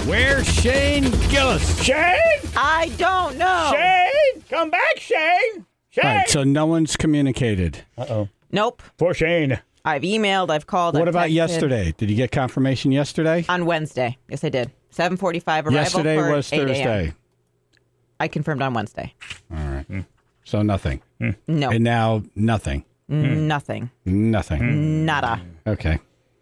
Where's Shane Gillis? Shane? I don't know. Shane? Come back, Shane. Shane? All right, so no one's communicated. Uh-oh. Nope. Poor Shane. I've emailed. I've called. What I've about texted. yesterday? Did you get confirmation yesterday? On Wednesday. Yes, I did. 7:45 arrival. Yesterday for was 8 a.m. Thursday. I confirmed on Wednesday. All right. So nothing. No. And now nothing. Nothing. Nothing. Nada. Okay.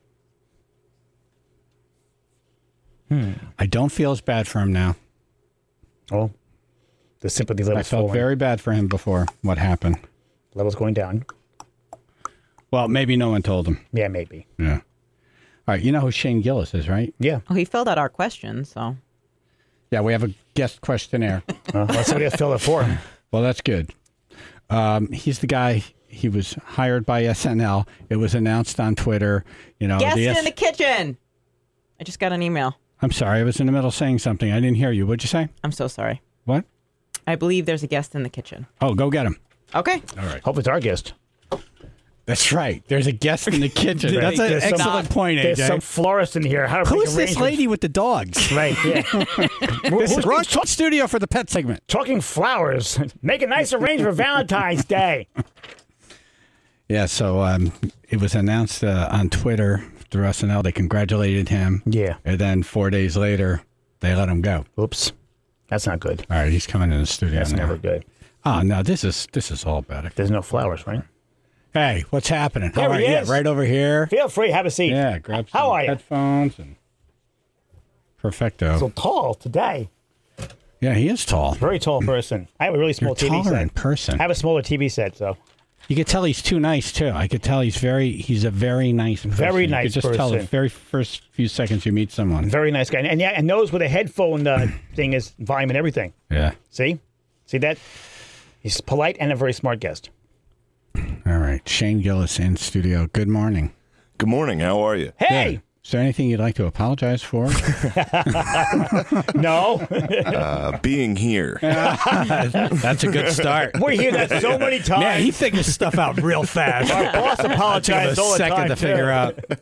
I don't feel as bad for him now. Oh, the sympathy I level's felt falling. very bad for him before what happened. Level's going down. Well, maybe no one told him. Yeah, maybe. Yeah. All right. You know who Shane Gillis is, right? Yeah. Oh, he filled out our questions, so. Yeah, we have a guest questionnaire. Let somebody else fill it for him. Well, that's good. He's the guy. He was hired by SNL. It was announced on Twitter. You know, Guest in the kitchen. I just got an email. I'm sorry. I was in the middle of saying something. I didn't hear you. What'd you say? I'm so sorry. What? I believe there's a guest in the kitchen. Oh, go get him. Okay. All right. Hope it's our guest. That's right. There's a guest in the kitchen. That's an There's some- excellent point, AJ. There's some florist in here. How to Who's make this arrangements. lady with the dogs? Right, yeah. This Ron studio for the pet segment. Talking flowers. Make a nice arrangement for Valentine's Day. Yeah, so it was announced on Twitter through SNL. They congratulated him. Yeah. And then 4 days later, they let him go. Oops. That's not good. All right, he's coming in the studio That's now. never good. Oh, no, this is all better. There's no flowers, right? Hey, what's happening? There How are he you? is. Right over here. Feel free. Have a seat. Yeah, grab some How are you? headphones and perfecto. So tall today. Yeah, he is tall. Very tall person. I have a really small You're TV taller set. in person. I have a smaller TV set, so. You could tell he's too nice too. I could tell he's a very nice person. Very nice You could just tell the person. very first few seconds you meet someone. Very nice guy. And yeah, and knows where the headphone thing is, volume and everything. Yeah. See? See that? He's polite and a very smart guest. All right. Shane Gillis in studio. Good morning. Good morning. How are you? Hey! Yeah. Is there anything you'd like to apologize for? No. Being here. That's a good start. We hear that so many times. Man, he figures stuff out real fast. Our boss Took him apologized all a the second time, to too. figure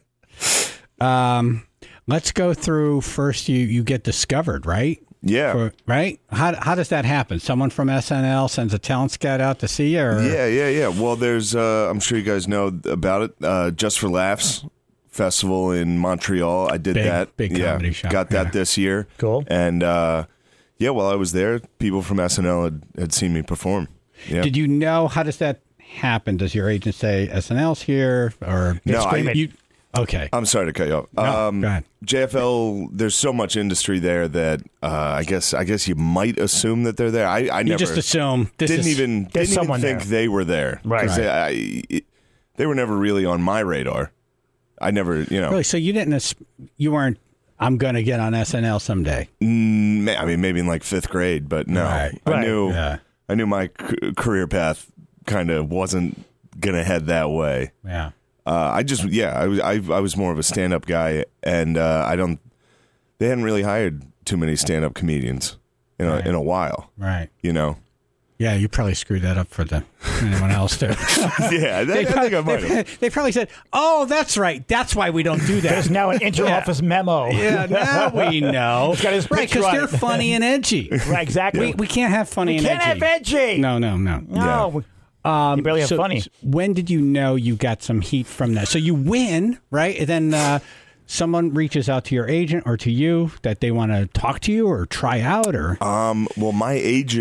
out. Let's go through first. You get discovered, right? Yeah. Right? How does that happen? Someone from SNL sends a talent scout out to see you? Or? Yeah. Well, there's, I'm sure you guys know about it, Just for Laughs Festival in Montreal. I did that. Big comedy show. Got that this year. Cool. And, while I was there, people from SNL had seen me perform. Yeah. Did you know, how does that happen? Does your agent say SNL's here? Or No, okay. I'm sorry to cut you off. No, go ahead. JFL, there's so much industry there that I guess you might assume that they're there. I You never just assume didn't even someone think there. they were there. Right. 'Cause they were never really on my radar. I never, Really? So you weren't, I'm going to get on SNL someday. I mean, maybe in like 5th grade, but no. Right. I knew my career path kind of wasn't going to head that way. Yeah. I was more of a stand-up guy, and they hadn't really hired too many stand-up comedians in a while. Right. Yeah, you probably screwed that up for anyone else too. I think I might have. They probably said, "Oh, that's right. That's why we don't do that." There's now an inter-office memo. Yeah, now we know. It's got his Right, picture because on they're it. funny and edgy. Right, exactly. We can't have funny and Can't edgy. have edgy. No. No. You barely have funny. When did you know you got some heat from that? So you win, right? And then someone reaches out to your agent or to you that they want to talk to you or try out, or Well, my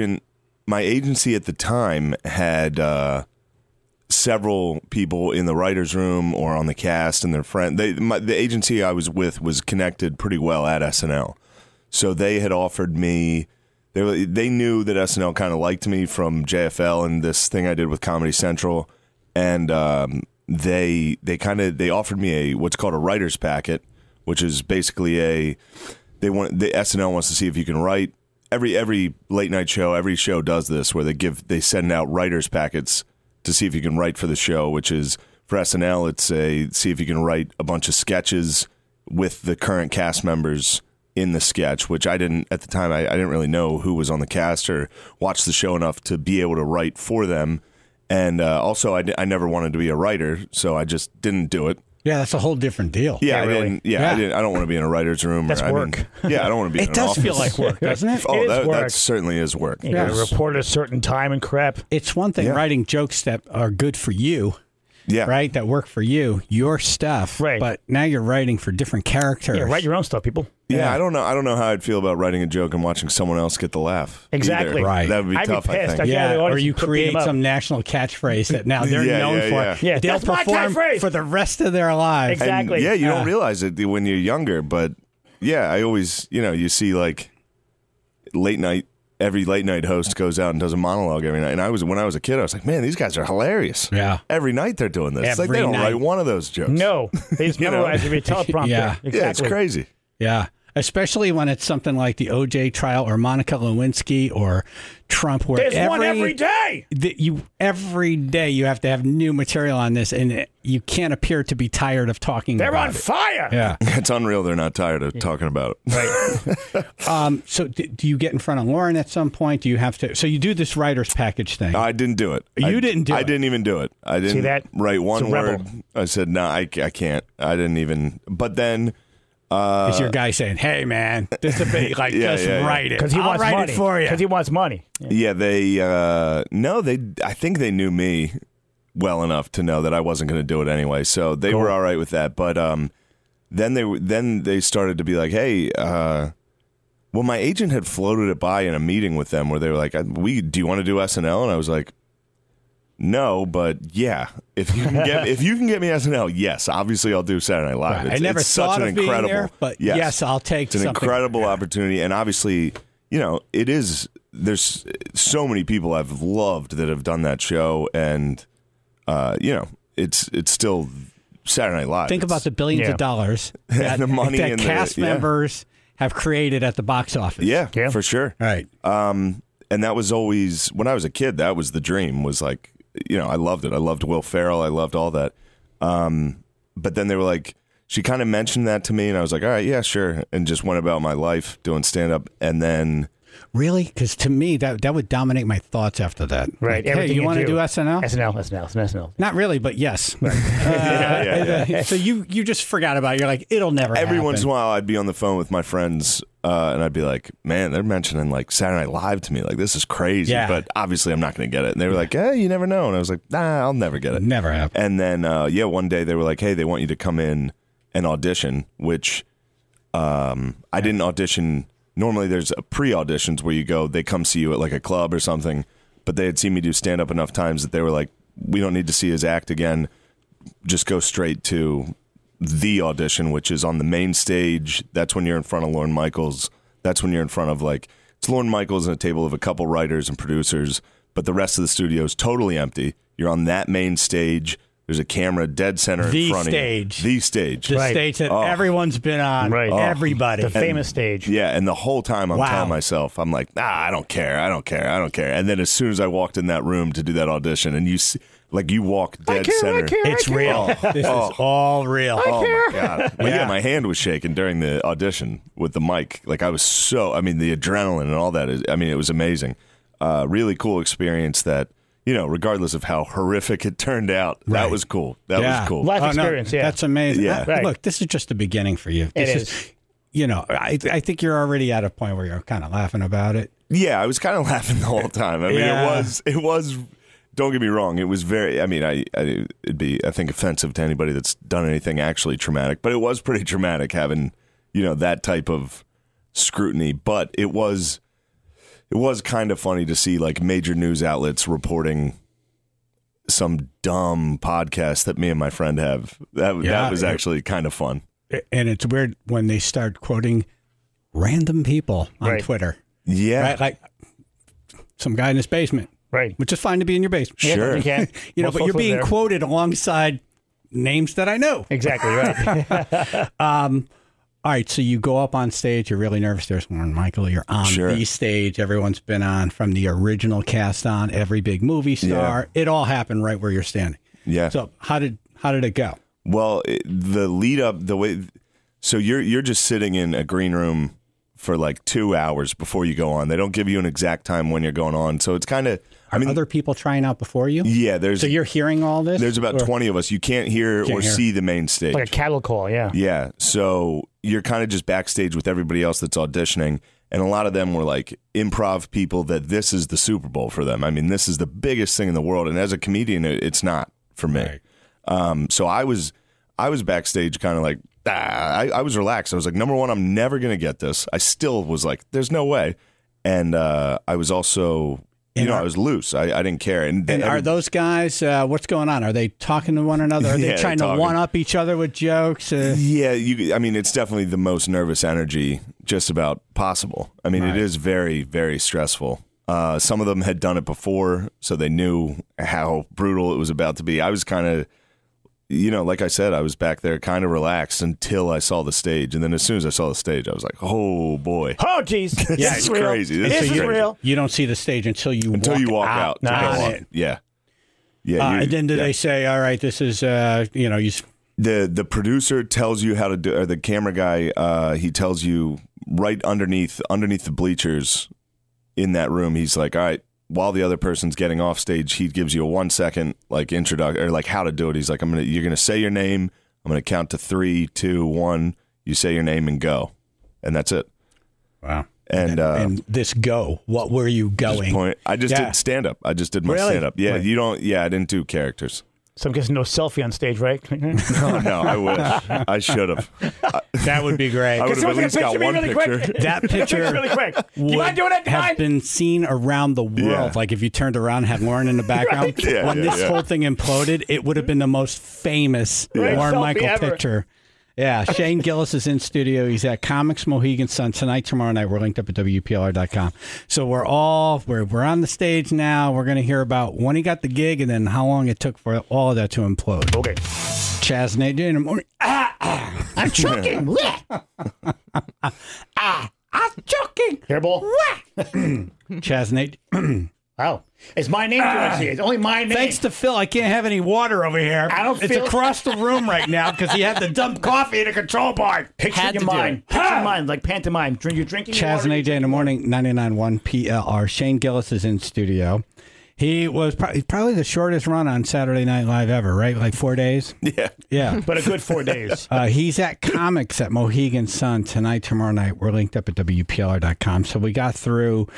agency at the time had several people in the writer's room or on the cast and their friend. The agency I was with was connected pretty well at SNL, so they had offered me. They knew that SNL kind of liked me from JFL and this thing I did with Comedy Central, and they offered me what's called a writer's packet, which is basically the SNL wants to see if you can write. Every late night show, every show does this, where they send out writers packets to see if you can write for the show. Which is for SNL, it's see if you can write a bunch of sketches with the current cast members in the sketch. Which I didn't at the time. I didn't really know who was on the cast or watch the show enough to be able to write for them. And also, I never wanted to be a writer, so I just didn't do it. Yeah, that's a whole different deal. Yeah, really. I don't want to be in a writer's room. That's I work. I don't want to be in It an does office. feel like work, doesn't it? Oh, It is work. that certainly is work. You got to report at a certain time and crap. It's one thing Yeah. writing jokes that are good for you, Yeah. right? That work for you, your stuff. Right. But now you're writing for different characters. Yeah, write your own stuff, people. Yeah, I don't know how I'd feel about writing a joke and watching someone else get the laugh. Exactly. either. Right. That would be I'd be tough, I pissed. think. I- Yeah, the or audience you could beat create him up. some national catchphrase that now they're Yeah, known yeah, for. yeah. Yeah, They'll that's my perform catchphrase. for the rest of their lives. Exactly. And, yeah, you Yeah. don't realize it when you're younger, but yeah, I always, you see like every late night host goes out and does a monologue every night. And when I was a kid, I was like, man, these guys are hilarious. Yeah. Every night they're doing this. It's like they Every don't night. write one of those jokes. No, they just You know? memorize every teleprompter. Yeah. Exactly. Yeah, it's crazy. Yeah. Especially when it's something like the OJ trial or Monica Lewinsky or Trump, where There's one every day. every day you have to have new material on this, and you can't appear to be tired of talking They're about on it. fire. Yeah. It's unreal they're not tired of talking about it. Right. So do you get in front of Lauren at some point? Do you have to? So you do this writer's package thing. I didn't do it. You didn't do I it. didn't even do it. I didn't that? write one It's a rebel. word. I said, no, I can't. I didn't even. But then, Is your guy saying, "Hey, man, this is a bit like Yeah, just yeah, yeah. write it? Because he I'll wants write money. it for you." Because he wants money. yeah, I think they knew me well enough to know that I wasn't going to do it anyway. So they were all right with that. But then they started to be like, hey, well, my agent had floated it by in a meeting with them where they were like, do you want to do SNL? And I was like, no, but yeah, if you can get me SNL, yes, obviously I'll do Saturday Night Live. Right. I never it's thought such an of being incredible, there, but yes, I'll take it's an something. incredible opportunity, and obviously, it is. There's so many people I've loved that have done that show, and it's still Saturday Night Live. Think about the billions Yeah. of dollars that, The money that and the- cast yeah. members have created at the box office. yeah, Yeah. for sure. Right. And that was always when I was a kid. That was the dream. Was like, I loved it. I loved Will Ferrell. I loved all that. But then they were like, she kind of mentioned that to me, and I was like, all right, yeah, sure, and just went about my life doing stand up. And then, Really? Because to me, that would dominate my thoughts after that. Right. Like, hey, Everything you want to do SNL? SNL. Not really, but yes. yeah. So you just forgot about it. You're like, it'll never every happen. once in a while, I'd be on the phone with my friends, and I'd be like, man, they're mentioning like Saturday Night Live to me. Like, this is crazy. Yeah. But obviously, I'm not going to get it. And they were like, hey, you never know. And I was like, nah, I'll never get it. Never happen. And then, one day they were like, hey, they want you to come in and audition, which I didn't audition. Normally there's pre-auditions where you go, they come see you at like a club or something, but they had seen me do stand-up enough times that they were like, we don't need to see his act again. Just go straight to the audition, which is on the main stage. That's when you're in front of Lorne Michaels. That's when you're in front of it's Lorne Michaels and a table of a couple writers and producers, but the rest of the studio is totally empty. You're on that main stage. There's a camera dead center in The front stage. of you. The stage. The Right. stage that Oh. everyone's been on. Right. Oh. Everybody. The famous stage. Yeah, and the whole time I'm Wow. telling myself, I'm like, I don't care. And then as soon as I walked in that room to do that audition, and you see, you walk dead center. It's real. This is all real. Oh my god! My hand was shaking during the audition with the mic. The adrenaline and all that. It was amazing. Really cool experience that. Regardless of how horrific it turned out, Right. that was cool. That Yeah. was cool. Life Oh, no, experience, yeah. That's amazing. Yeah. Right. Look, this is just the beginning for you. It This is. I think you're already at a point where you're kind of laughing about it. Yeah, I was kind of laughing the whole time. Yeah. It was. Don't get me wrong. It was very. It'd be, I think, offensive to anybody that's done anything actually traumatic. But it was pretty traumatic having, that type of scrutiny. But it was kind of funny to see major news outlets reporting some dumb podcast that me and my friend have. That was actually kind of fun. And it's weird when they start quoting random people on Right. Twitter. Yeah. Right? Like some guy in his basement, Right. which is fine to be in your basement. Yeah, Sure. You can. But you're being quoted alongside names that I know. Exactly right. All right, so you go up on stage. You're really nervous. There's Warren Michael. You're on Sure. the stage. Everyone's been on from the original cast on, every big movie star. It all happened right where you're standing. Yeah. So how did it go? Well, the lead up, the way, so you're just sitting in a green room for like 2 hours before you go on. They don't give you an exact time when you're going on. So it's kind of, Are other people trying out before you? yeah, So you're hearing all this? there's about 20 of us. You can't hear or see the main stage. Like a cattle call, yeah. Yeah. So you're kind of just backstage with everybody else that's auditioning. And a lot of them were like improv people that this is the Super Bowl for them. I mean, this is the biggest thing in the world. And as a comedian, it's not for me. Right. So I was backstage kind of like, I was relaxed. I was like, number one, I'm never going to get this. I still was like, there's no way. And I was also, I was loose. I didn't care. And are those guys, what's going on? Are they talking to one another? Are they trying to one-up each other with jokes? Yeah, it's definitely the most nervous energy just about possible. I mean, It is very, very stressful. Some of them had done it before, so they knew how brutal it was about to be. I was kind of, like I said, I was back there kind of relaxed until I saw the stage. And then as soon as I saw the stage, I was like, oh, boy. Oh, geez. Yeah, it's crazy. This is real. You don't see the stage until you walk out. To go on. Yeah. Yeah. And then do they say, all right, this is, The producer tells you how to do, or the camera guy, he tells you right underneath the bleachers in that room, he's like, all right, while the other person's getting off stage, he gives you a 1 second like introduction or like how to do it. He's like, you're gonna say your name. I'm gonna count to 3, 2, 1. You say your name and go, and that's it. Wow. And this go. What were you going? I just did stand up. I just did my stand up. Yeah, Right. I didn't do characters. So I'm guessing no selfie on stage, right? No, I wish. I should have. That would be great. I would have at least got one really picture. quick. That picture really quick. Do you would mind doing it? Do you have mind? been seen around the world. Yeah. Like if you turned around and had Lauren in the background. Right. Yeah, when yeah, this yeah. whole thing imploded, it would have been the most famous Right. Lauren Selfie Michael ever. picture. Yeah, Shane Gillis is in studio. He's at Comics Mohegan Sun tonight, tomorrow night. We're linked up at WPLR.com. So we're on the stage now. We're going to hear about when he got the gig and then how long it took for all of that to implode. Okay. Chaz Nate in the morning. I'm choking. I'm choking. Hairball. Chaz Nate. Wow. It's my name, Joyce. It's only my name. Thanks to Phil, I can't have any water over here. It's across the room right now because he had to dump coffee in a control board. Picture Had in to your do mind. Picture in your mind, like pantomime. You're drinking your Chaz water. and AJ in the morning, 99.1 PLR. Shane Gillis is in studio. He was probably the shortest run on Saturday Night Live ever, right? Like 4 days? Yeah. Yeah. But a good 4 days. He's at Comics at Mohegan Sun tonight, tomorrow night. We're linked up at WPLR.com. So we got through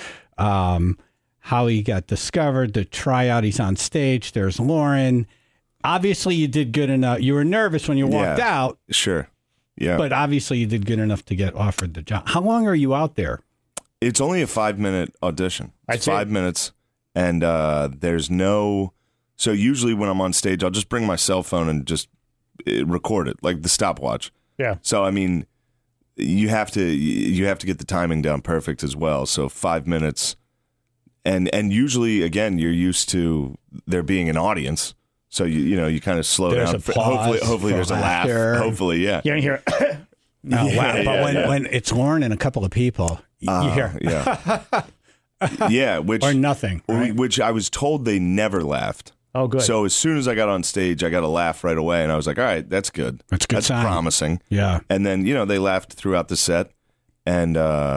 how he got discovered, the tryout. He's on stage. There's Lauren. Obviously, you did good enough. You were nervous when you walked out. Sure. Yeah. But obviously, you did good enough to get offered the job. How long are you out there? It's only a 5-minute audition. It's That's it. 5 minutes. And there's no. So usually when I'm on stage, I'll just bring my cell phone and just record it, like the stopwatch. Yeah. So, I mean, you have to get the timing down perfect as well. So 5 minutes. And usually, again, you're used to there being an audience. So, you kind of slow There's down. applause Hopefully for there's a laughter. laugh. Hopefully, yeah. You don't hear it. Oh, wow. Yeah, But yeah. when it's Lauren and a couple of people, you hear Yeah. Yeah, which or nothing. Right? which I was told they never laughed. Oh, good. So as soon as I got on stage, I got a laugh right away, and I was like, "All right, that's good. That's a good sign. promising." Yeah. And then they laughed throughout the set, and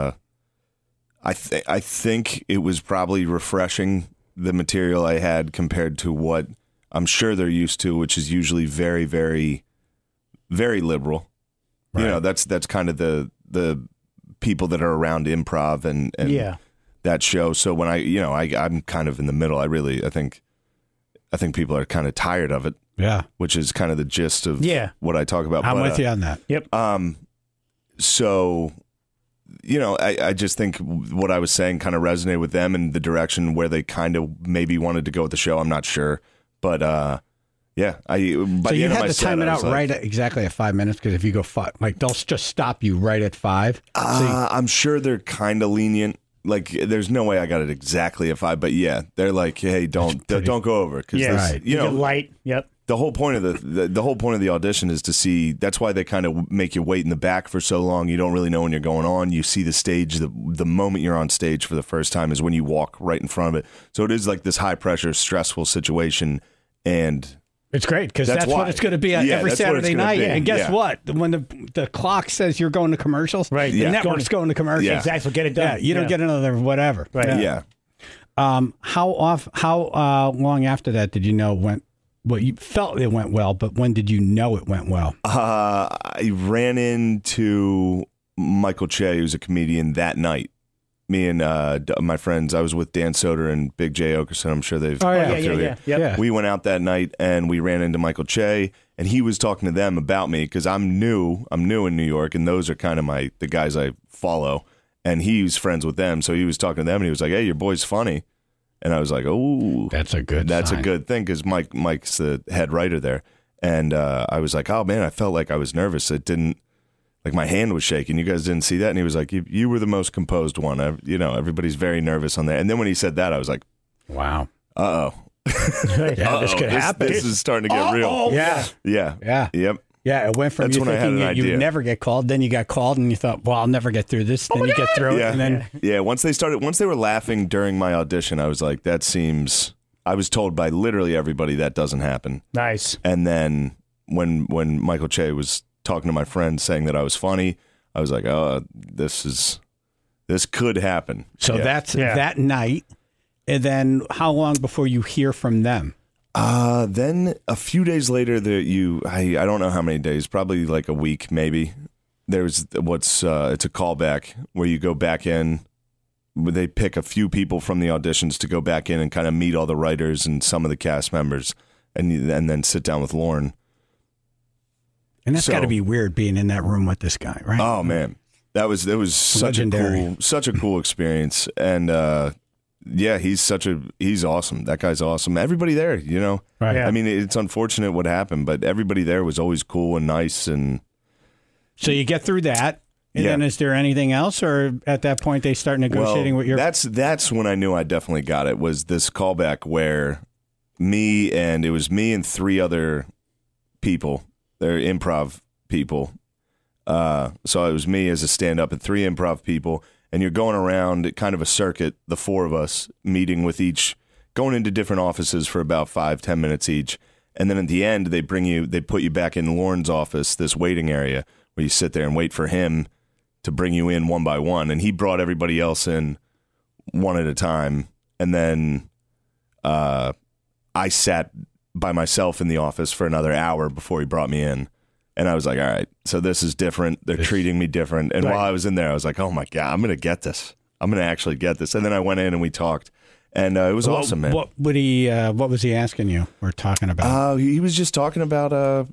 I think it was probably refreshing the material I had compared to what I'm sure they're used to, which is usually very, very, very liberal. Right. That's kind of the people that are around improv and Yeah. that show. So when I'm kind of in the middle. I think people are kind of tired of it, Yeah. which is kind of the gist of Yeah. what I talk about. I'm But, with you on that. Yep. So, I just think what I was saying kind of resonated with them and the direction where they kind of maybe wanted to go with the show. I'm not sure, but yeah. By So the you end of had my to set, time it I out was like, right at exactly at 5 minutes because if you go they'll just stop you right at 5. I'm sure they're kind of lenient. Like, there's no way I got it exactly at 5, but yeah, they're like, hey, don't go over because Yeah. Right. You get light. Yep. the whole point of the whole point of the audition is to see. That's why they kind of make you wait in the back for so long. You don't really know when you're going on. You see the stage. The moment you're on stage for the first time is when you walk right in front of it. So it is like this high pressure, stressful situation, and It's great because That's that's what why. it's going to be on Yeah, every that's what it's Saturday gonna night. be. And guess Yeah. what? When the clock says you're going to commercials, Right. the Yeah. network's going to commercials. Yeah. Exactly. Get it done. Yeah, you don't get another whatever. Right. Yeah. How long after that did you know it went? Well, you felt it went well, but when did you know it went well? I ran into Michael Che, who's a comedian, that night. Me and my friends, I was with Dan Soder and Big J Okerson. I'm sure they've Oh, yeah. come through here. Yep. We went out that night and we ran into Michael Che, and he was talking to them about me because I'm new in New York, and those are kind of the guys I follow. And he's friends with them, so he was talking to them, and he was like, "Hey, your boy's funny," and I was like, "Oh, That's a good. that's sign. a good thing," because Mike's the head writer there, and I was like, "Oh man, I felt like I was nervous. It didn't." Like my hand was shaking. You guys didn't see that, and he was like, "You were the most composed one. Everybody's very nervous on that." And then when he said that, I was like, Wow. "Uh oh, Yeah, this could happen. This is starting to get real." Yeah. Yeah, Yeah. yep. Yeah. It went from That's you when I had thinking an you idea. would never get called, then you got called, and you thought, well, I'll never get through this. Then you get through it, Yeah, and then yeah. Once they were laughing during my audition, I was like, "That seems." I was told by literally everybody that doesn't happen. Nice. And then when Michael Che was talking to my friend saying that I was funny, I was like, "Oh, this could happen." so Yeah. that's Yeah. that night. And then how long before you hear from them? Then a few days later, I don't know how many days, probably like a week, maybe. There's it's a callback where you go back in. Where they pick a few people from the auditions to go back in and kind of meet all the writers and some of the cast members, and then sit down with Lauren. And that's So- got to be weird being in that room with this guy, right? Oh man, it was such Legendary. such a cool experience, and yeah, he's awesome. That guy's awesome. Everybody there, Right. Yeah. I mean, it's unfortunate what happened, but everybody there was always cool and nice, and So you get through that. And Yeah. then is there anything else, or at that point they start negotiating with your? That's when I knew I definitely got it. Was this callback where it was me and three other people. They're improv people. So it was me as a stand-up and three improv people, and you're going around kind of a circuit, the four of us meeting with each, going into different offices for about 5-10 minutes each, and then at the end they put you back in Lauren's office, this waiting area where you sit there and wait for him to bring you in one by one, and he brought everybody else in one at a time, and then I sat by myself in the office for another hour before he brought me in. And I was like, all right, so this is different. They're treating me different. And while I was in there, I was like, oh my God, I'm going to get this. I'm going to actually get this. And then I went in and we talked, and it was awesome, man. What would he? What was he asking you or talking about? He was just talking about,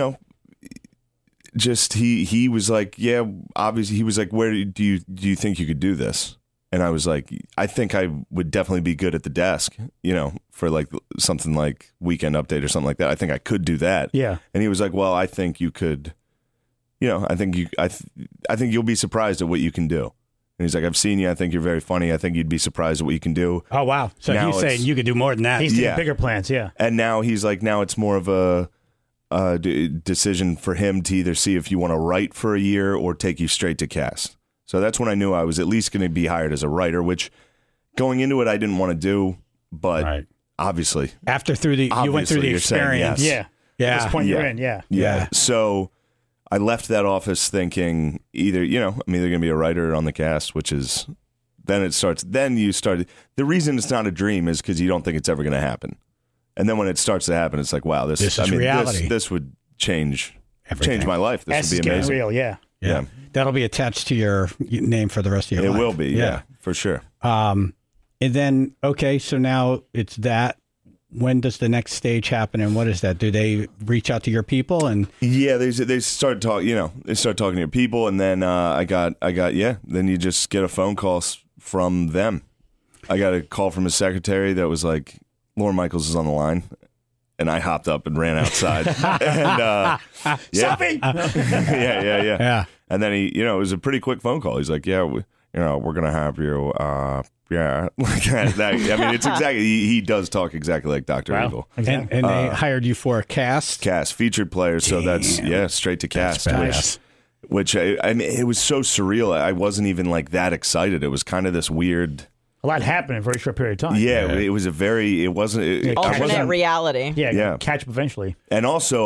just he was like, yeah, obviously he was like, where do you think you could do this? And I was like, I think I would definitely be good at the desk, for like something like Weekend Update or something like that. I think I could do that. Yeah. And he was like, well, I think you could, I think you'll be surprised at what you can do. And he's like, I've seen you. I think you're very funny. I think you'd be surprised at what you can do. Oh wow! So Now he's saying it's- you could do more than that. He's taking Yeah. bigger plans. Yeah. And now he's like, now it's more of a decision for him to either see if you want to write for a year or take you straight to cast. So that's when I knew I was at least going to be hired as a writer, which going into it, I didn't want to do, but Right. obviously, After you went through the you're saying experience. yes. Yeah. Yeah. At this point, Yeah. you're in. Yeah. Yeah. So I left that office thinking either, I'm either going to be a writer on the cast, which is, then you start, the reason it's not a dream is because you don't think it's ever going to happen. And then when it starts to happen, it's like, wow, this is reality. This would change Everything. my life. This As would it's be getting amazing. real. Yeah. Yeah. That'll be attached to your name for the rest of your It life. will be. Yeah, for sure. And then, okay, so now it's that. When does the next stage happen, and what is that? Do they reach out to your people and? Yeah, they start talking. They start talking to your people, and then I got. Then you just get a phone call from them. I got a call from his secretary that was like, "Lauren Michaels is on the line," and I hopped up and ran outside. And Sophie! yeah. Yeah. And then he, it was a pretty quick phone call. He's like, "Yeah, we're gonna have you." Yeah, like that. I mean, it's exactly. He does talk exactly like Dr. Evil. Exactly. And they hired you for a cast. Cast featured player, so that's straight to cast. That's badass. Which I mean, it was so surreal. I wasn't even like that excited. It was kind of this weird. A lot happened in a very short period of time. Yeah, it was a very. It wasn't. I Alternate wasn't, reality. Yeah. Catch up eventually. and also,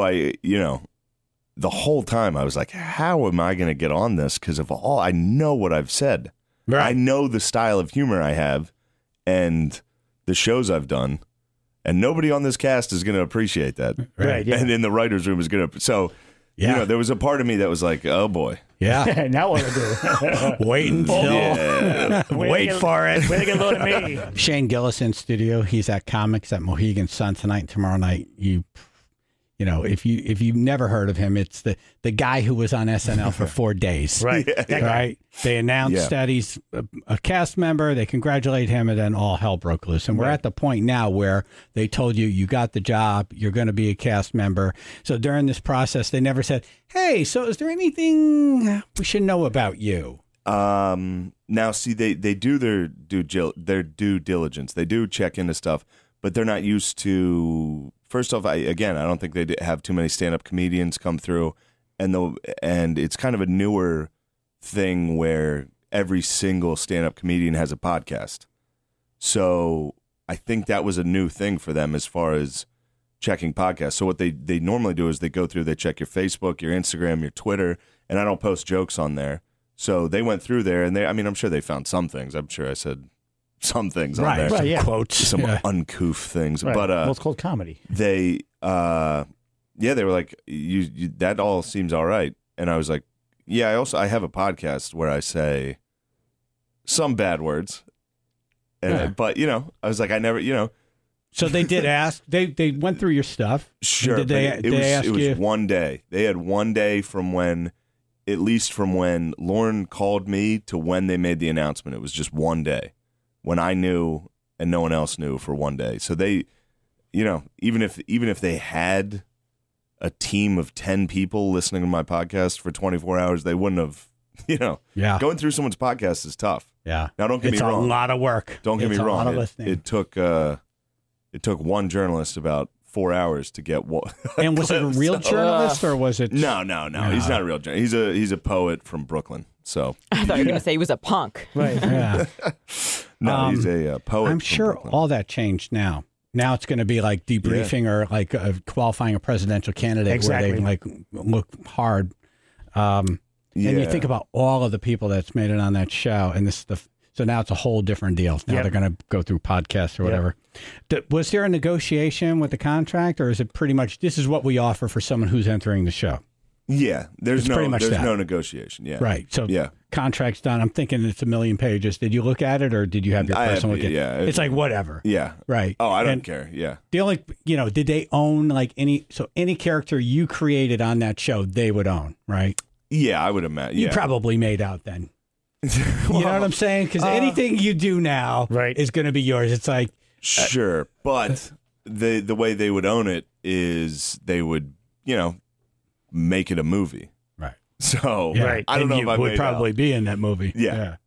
the whole time I was like, how am I going to get on this? Because of all I know what I've said. Right. I know the style of humor I have and the shows I've done, and nobody on this cast is going to appreciate that. Right. Yeah. And in the writer's room is going to. So, Yeah. there was a part of me that was like, oh boy. Yeah. Now what do I do? Wait until. Yeah. Wait for it. Way to get a load of me. Shane Gillis in studio. He's at Comics at Mohegan Sun tonight and tomorrow night. If you've never heard of him, it's the guy who was on SNL for 4 days. Right. That guy. Right. They announced Yeah. that he's a cast member. They congratulate him, and then all hell broke loose. And we're at the point now where they told you got the job. You're going to be a cast member. So during this process, they never said, "Hey, so is there anything we should know about you?" Now, see, they do their due diligence. They do check into stuff, but they're not used to. First off, I don't think they have too many stand-up comedians come through, and it's kind of a newer thing where every single stand-up comedian has a podcast. So I think that was a new thing for them as far as checking podcasts. So what they normally do is they go through, they check your Facebook, your Instagram, your Twitter, and I don't post jokes on there. So they went through there, and I'm sure they found some things. I'm sure I said some things on there. Right, yeah. Quotes. Some uncouth things. Right. But well, it's called comedy. they they were like, you that all seems all right. And I was like, yeah, I have a podcast where I say some bad words. And Yeah. but I was like, I never, So they did ask. They went through your stuff. sure. Did they? but Did they ask it was you? one day. They had one day from when Lauren called me to when they made the announcement. It was just one day when I knew and no one else knew for one day. So they, even if they had a team of 10 people listening to my podcast for 24 hours, they wouldn't have, Yeah. going through someone's podcast is tough. Yeah. Now, don't get It's me wrong. a lot of work. Don't get It's me a lot wrong. of listening. It took one journalist about 4 hours to get what. And was it a real journalist or was it? No. He's not a real journalist. He's a poet from Brooklyn. So I thought you were going to say he was a punk. Right. Yeah. no, he's a poet. I'm from sure Brooklyn. all that changed now. Now it's going to be like debriefing or like qualifying a presidential candidate Exactly. where they like look hard. And you Yeah. think about all of the people that's made it on that show, and this stuff. So now it's a whole different deal. Now Yep. they're going to go through podcasts or whatever. Was there a negotiation with the contract, or is it pretty much this is what we offer for someone who's entering the show? Yeah, It's pretty much that. no negotiation. Yeah, Right. So Yeah. contract's done. I'm thinking it's 1 million pages. Did you look at it, or did you have your I person have- look at it? yeah, It's like whatever. Yeah. Right. Oh, I don't And care. Yeah. the only, did they own like any character you created on that show, they would own, right? Yeah, I would imagine. You Yeah. probably made out then. You know what I'm saying? Because anything you do now Right. is going to be yours. It's like, Sure, but the way they would own it is they would, make it a movie. right. So Right. I don't And know you if I would made probably out. be in that movie. Yeah.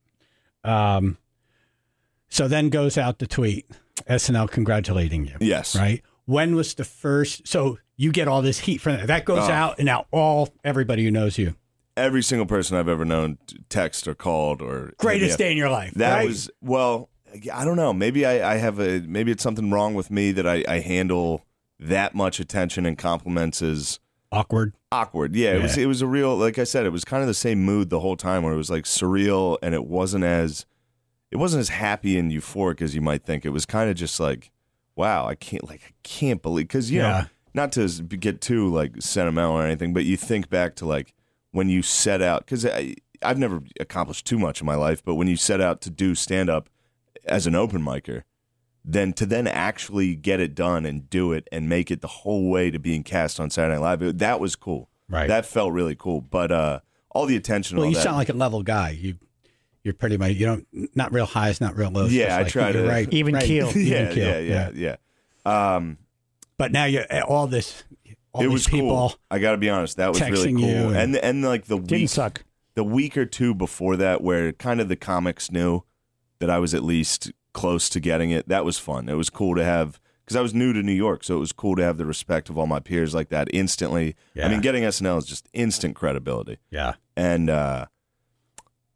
So then goes out the tweet, SNL congratulating you. Yes. Right. When was the first? So you get all this heat from that. That goes out, and now everybody who knows you, Every single person I've ever known text or called or greatest hit me up. day in your life. That right? was I don't know. Maybe I have maybe it's something wrong with me that I handle that much attention and compliments as awkward. awkward. Yeah, it was a real, like I said, it was kind of the same mood the whole time where it was like surreal and it wasn't as happy and euphoric as you might think. It was kind of just like, wow, I can't believe, because not to get too like sentimental or anything, but you think back to like when you set out, because I've never accomplished too much in my life, but when you set out to do stand up as an open micer, then to actually get it done and do it and make it the whole way to being cast on Saturday Night Live, that was cool. Right. That felt really cool. But all the attention. Well, all you that, sound like a level guy. You're pretty much not real highs, not real lows. Yeah, just I like, try you're to- right, Even right. keel. Even keel. Yeah. But now you're all this. All It these was people. cool. I got to be honest, that was really texting cool. you And like the Didn't week, suck. the week or two before that, where kind of the comics knew that I was at least close to getting it. That was fun. It was cool to have, because I was new to New York, so it was cool to have the respect of all my peers like that instantly. Yeah. I mean, getting SNL is just instant credibility. Yeah. And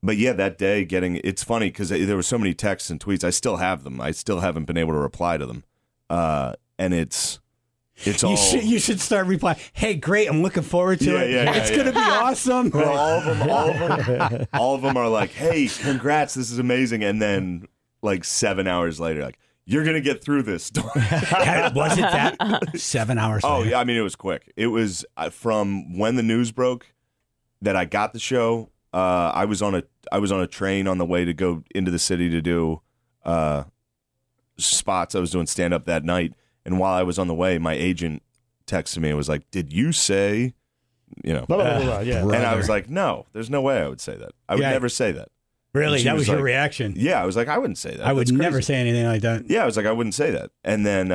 But yeah, that day it's funny because there were so many texts and tweets. I still have them. I still haven't been able to reply to them. And it's all. You should start replying. Hey, great! I'm looking forward to it. It's going to be awesome. Well, all of them are like, "Hey, congrats! This is amazing!" And then, like 7 hours later, like, "You're going to get through this." Was it that 7 hours? Oh, later? yeah. I mean, it was quick. It was from when the news broke that I got the show. I was on a train on the way to go into the city to do spots. I was doing stand up that night, and while I was on the way, my agent texted me and was like, "Did you say, Blah, blah, blah, blah, yeah. And I was like, "No, there's no way I would say that. I would never say that." Really? And That she was your like, reaction? Yeah, I was like, "I wouldn't say that. I would That's never crazy." say anything like that. Yeah, I was like, "I wouldn't say that." And then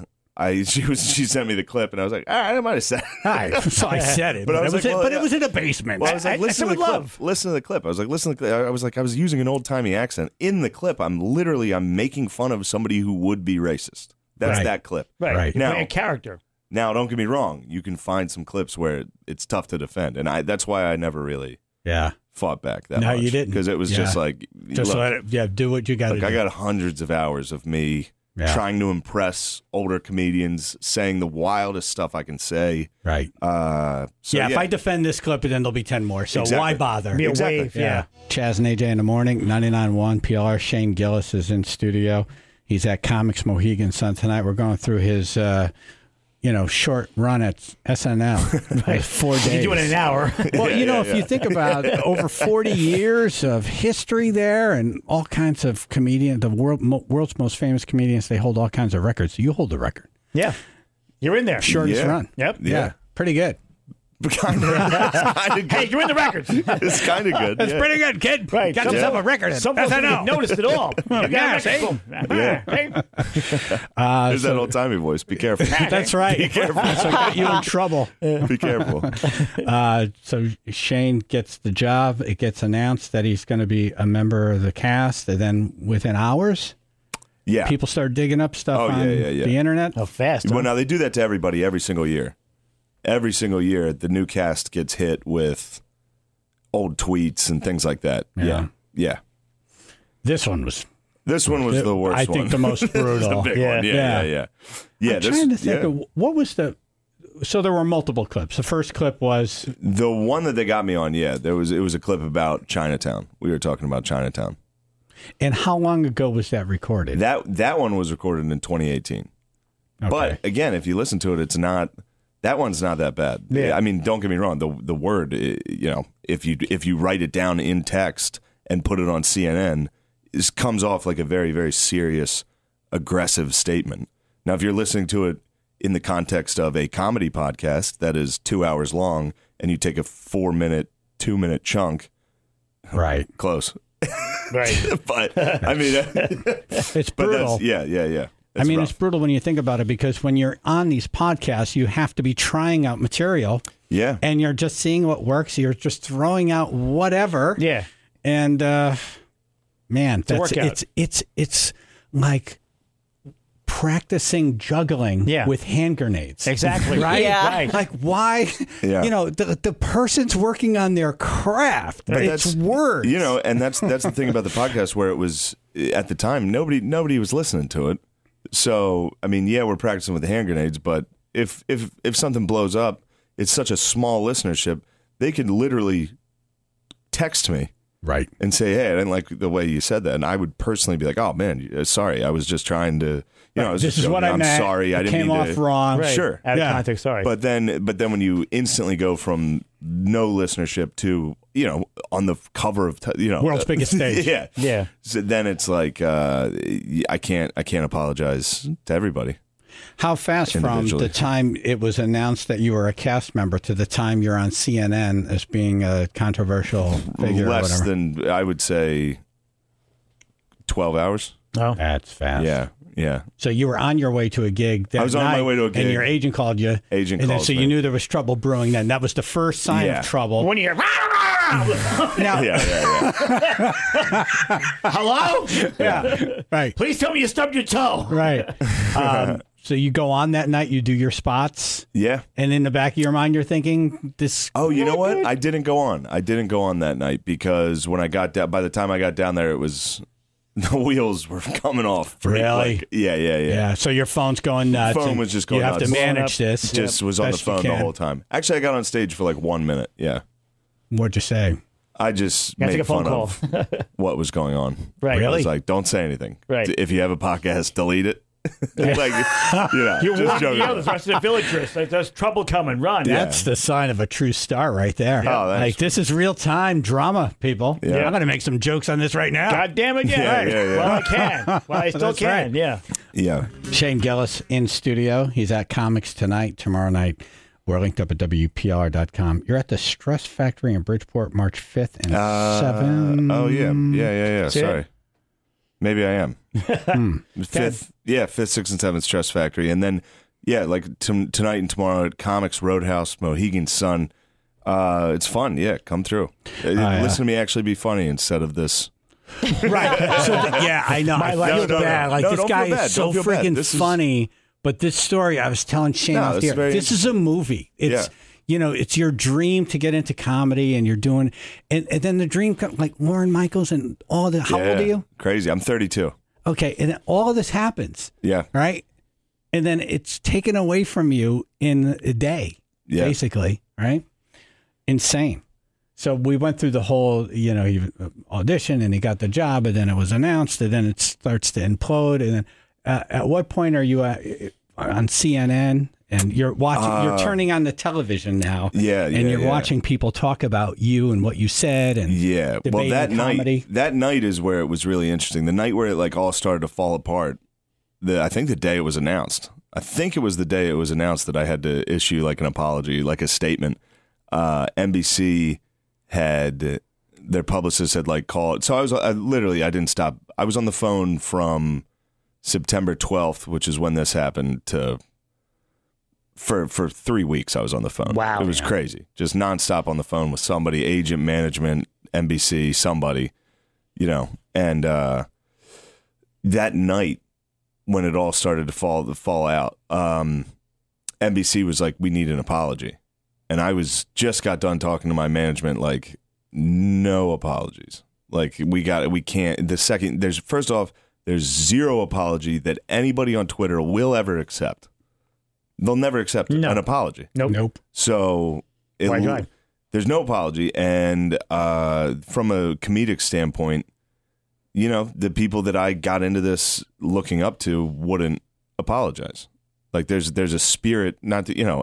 she sent me the clip, and I was like, I might have said it. All right, so I said it, But I was like, well, it was in a basement. Well, I was like, listen to the clip. Listen to the clip. I was like, listen to the clip. I was using an old timey accent in the clip. I'm making fun of somebody who would be racist. That's Right. that clip. Right. Now- You're playing a character. Now, don't get me wrong. You can find some clips where it's tough to defend, and that's why I never really Yeah, fought back that No, much. you didn't. Because it was Yeah. just like, just look, let it. Do what you got to like do. I got hundreds of hours of me trying to impress older comedians, saying the wildest stuff I can say. Right. So, If I defend this clip, then there'll be 10 more. So Exactly. why bother? Be a Exactly. wave. Yeah. Chaz and AJ in the morning, 99.1 PLR. Shane Gillis is in studio. He's at Comics Mohegan Sun tonight. We're going through his, short run at SNL. Right. 4 days. You're doing it an hour. Well, if you think about over 40 years of history there and all kinds of comedians, the world's most famous comedians, they hold all kinds of records. You hold the record. Yeah. You're in there. Shortest Yeah. run. Yep. Yeah. Pretty good. kind of good. Hey, you're in the records. It's kind of good. That's yeah. pretty good, kid. Right. Got Some- yourself a record. Some folks haven't noticed it all. You got yeah, a record. see? Boom. Hey. There's that old timey voice. Be careful. That's right. Be careful. So I got you in trouble. Be careful. So Shane gets the job. It gets announced that he's going to be a member of the cast. And then within hours, Yeah. people start digging up stuff Oh, on yeah. the internet. Oh, fast. Well, now they do that to everybody every single year. Every single year, the new cast gets hit with old tweets and things like that. Yeah. This one was, This one was the worst I one. think, the most It's brutal. the big Yeah. one. Yeah. I'm trying to think of what was the. So there were multiple clips. The first clip was the one that they got me on. Yeah, it was a clip about Chinatown. We were talking about Chinatown. and how long ago was that recorded? That one was recorded in 2018. Okay. But again, if you listen to it, it's not. That one's not that bad. Yeah. I mean, don't get me wrong. The word, if you write it down in text and put it on CNN, it comes off like a very, very serious, aggressive statement. Now, if you're listening to it in the context of a comedy podcast that is 2 hours long, and you take a 4-minute, 2-minute chunk, right. close. Right. But I mean, It's but brutal. that's yeah. It's brutal when you think about it because when you're on these podcasts, you have to be trying out material yeah. and you're just seeing what works. You're just throwing out whatever. Yeah. And man, a workout. it's like practicing juggling with hand grenades. Exactly. Right? Yeah. Right. Like why? Yeah. The person's working on their craft. But It's that's- words. And that's the thing about the podcast where it was at the time nobody was listening to it. So I mean, yeah, we're practicing with the hand grenades, but if something blows up, it's such a small listenership, they could literally text me Right. and say, "Hey, I didn't like the way you said that," and I would personally be like, "Oh man, sorry, I was just trying to, I was This just is what joking. I I'm meant. sorry, I It didn't came mean off to." wrong. Right. Sure. Out of Yeah. context. Sorry. But then when you instantly go from no listenership to on the cover of World's biggest stage. yeah, Yeah. So then it's like I can't apologize to everybody. How fast from Individually. the time it was announced that you were a cast member to the time you're on CNN as being a controversial figure or Less whatever? than I would say 12 hours. Oh. That's fast. Yeah. So you were on your way to a gig that I was on my night, way to a gig. and your agent called you. Agent and then, calls so me. you knew there was trouble brewing then. That was the first sign Yeah. of trouble. When you hear, Now, Yeah. hello? yeah, right. Please tell me you stubbed your toe. Right. So you go on that night, you do your spots, Yeah. and in the back of your mind, you're thinking, "This." Oh, you know what? I didn't go on. I didn't go on that night because when I got down, by the time I got down there, it was the wheels were coming off. Really? Quick. Yeah. Yeah. So your phone's going nuts. Phone and was just going You have nuts. to manage this. Just was on the best you phone the can. whole time. Actually, I got on stage for like 1 minute. Yeah. What'd you say? I just You have to made take a phone fun call. of what was going on. Right. I Really? was like, don't say anything. Right. If you have a podcast, delete it. Like, You're just warning joking. the others, the rest of the villagers. Like, there's trouble coming. Run. That's the sign of a true star right there. Oh, that's- like, this is real time drama, people. Yeah. I'm going to make some jokes on this right now. God damn it, yeah. Yeah, Right. yeah, yeah. Well, I can. Well, I still That's can, right. yeah. Yeah. Shane Gillis in studio. He's at Comics Tonight, tomorrow night. We're linked up at WPLR.com. You're at the Stress Factory in Bridgeport, March 5th and 7th. Oh, yeah. Yeah. it? Sorry. Maybe I am. Hmm. 5th, 6th, and 7th Stress Factory. And then, yeah, like tonight and tomorrow at Comics Roadhouse, Mohegan Sun. It's fun. Yeah, come through. Listen to me actually be funny instead of this. Right. Yeah, I know. I life- feel No, no, bad. no. Like, No, this don't guy feel bad. is so Don't feel bad. freaking This is- funny. But this story, I was telling Shane No, off this the is air, very this is a movie. It's, it's your dream to get into comedy, and you're doing, and then the dream comes, like Lauren Michaels and all the, how old are you? Crazy. I'm 32. Okay, and then all of this happens, Yeah. right? And then it's taken away from you in a day, basically, right? Insane. So we went through the whole, you audition, and he got the job, and then it was announced, and then it starts to implode, and then at what point are you on CNN? And you're watching, you're turning on the television now. And you're watching people talk about you and what you said. And well, debating comedy. that night is where it was really interesting. The night where it like all started to fall apart. I think the day it was announced. I think it was the day it was announced that I had to issue like an apology, like a statement. NBC had their publicist had like called. So I didn't stop. I was on the phone from September 12th, which is when this happened, to for 3 weeks I was on the phone. Wow. It was crazy. Just nonstop on the phone with somebody, agent, management, NBC, somebody, and that night when it all started to fall out, NBC was like, we need an apology. And I just got done talking to my management, like, no apologies. Like, we can't, first off, there's zero apology that anybody on Twitter will ever accept. They'll never accept an apology. Nope. So Why try? there's no apology. And from a comedic standpoint, the people that I got into this looking up to wouldn't apologize. Like there's a spirit, not to,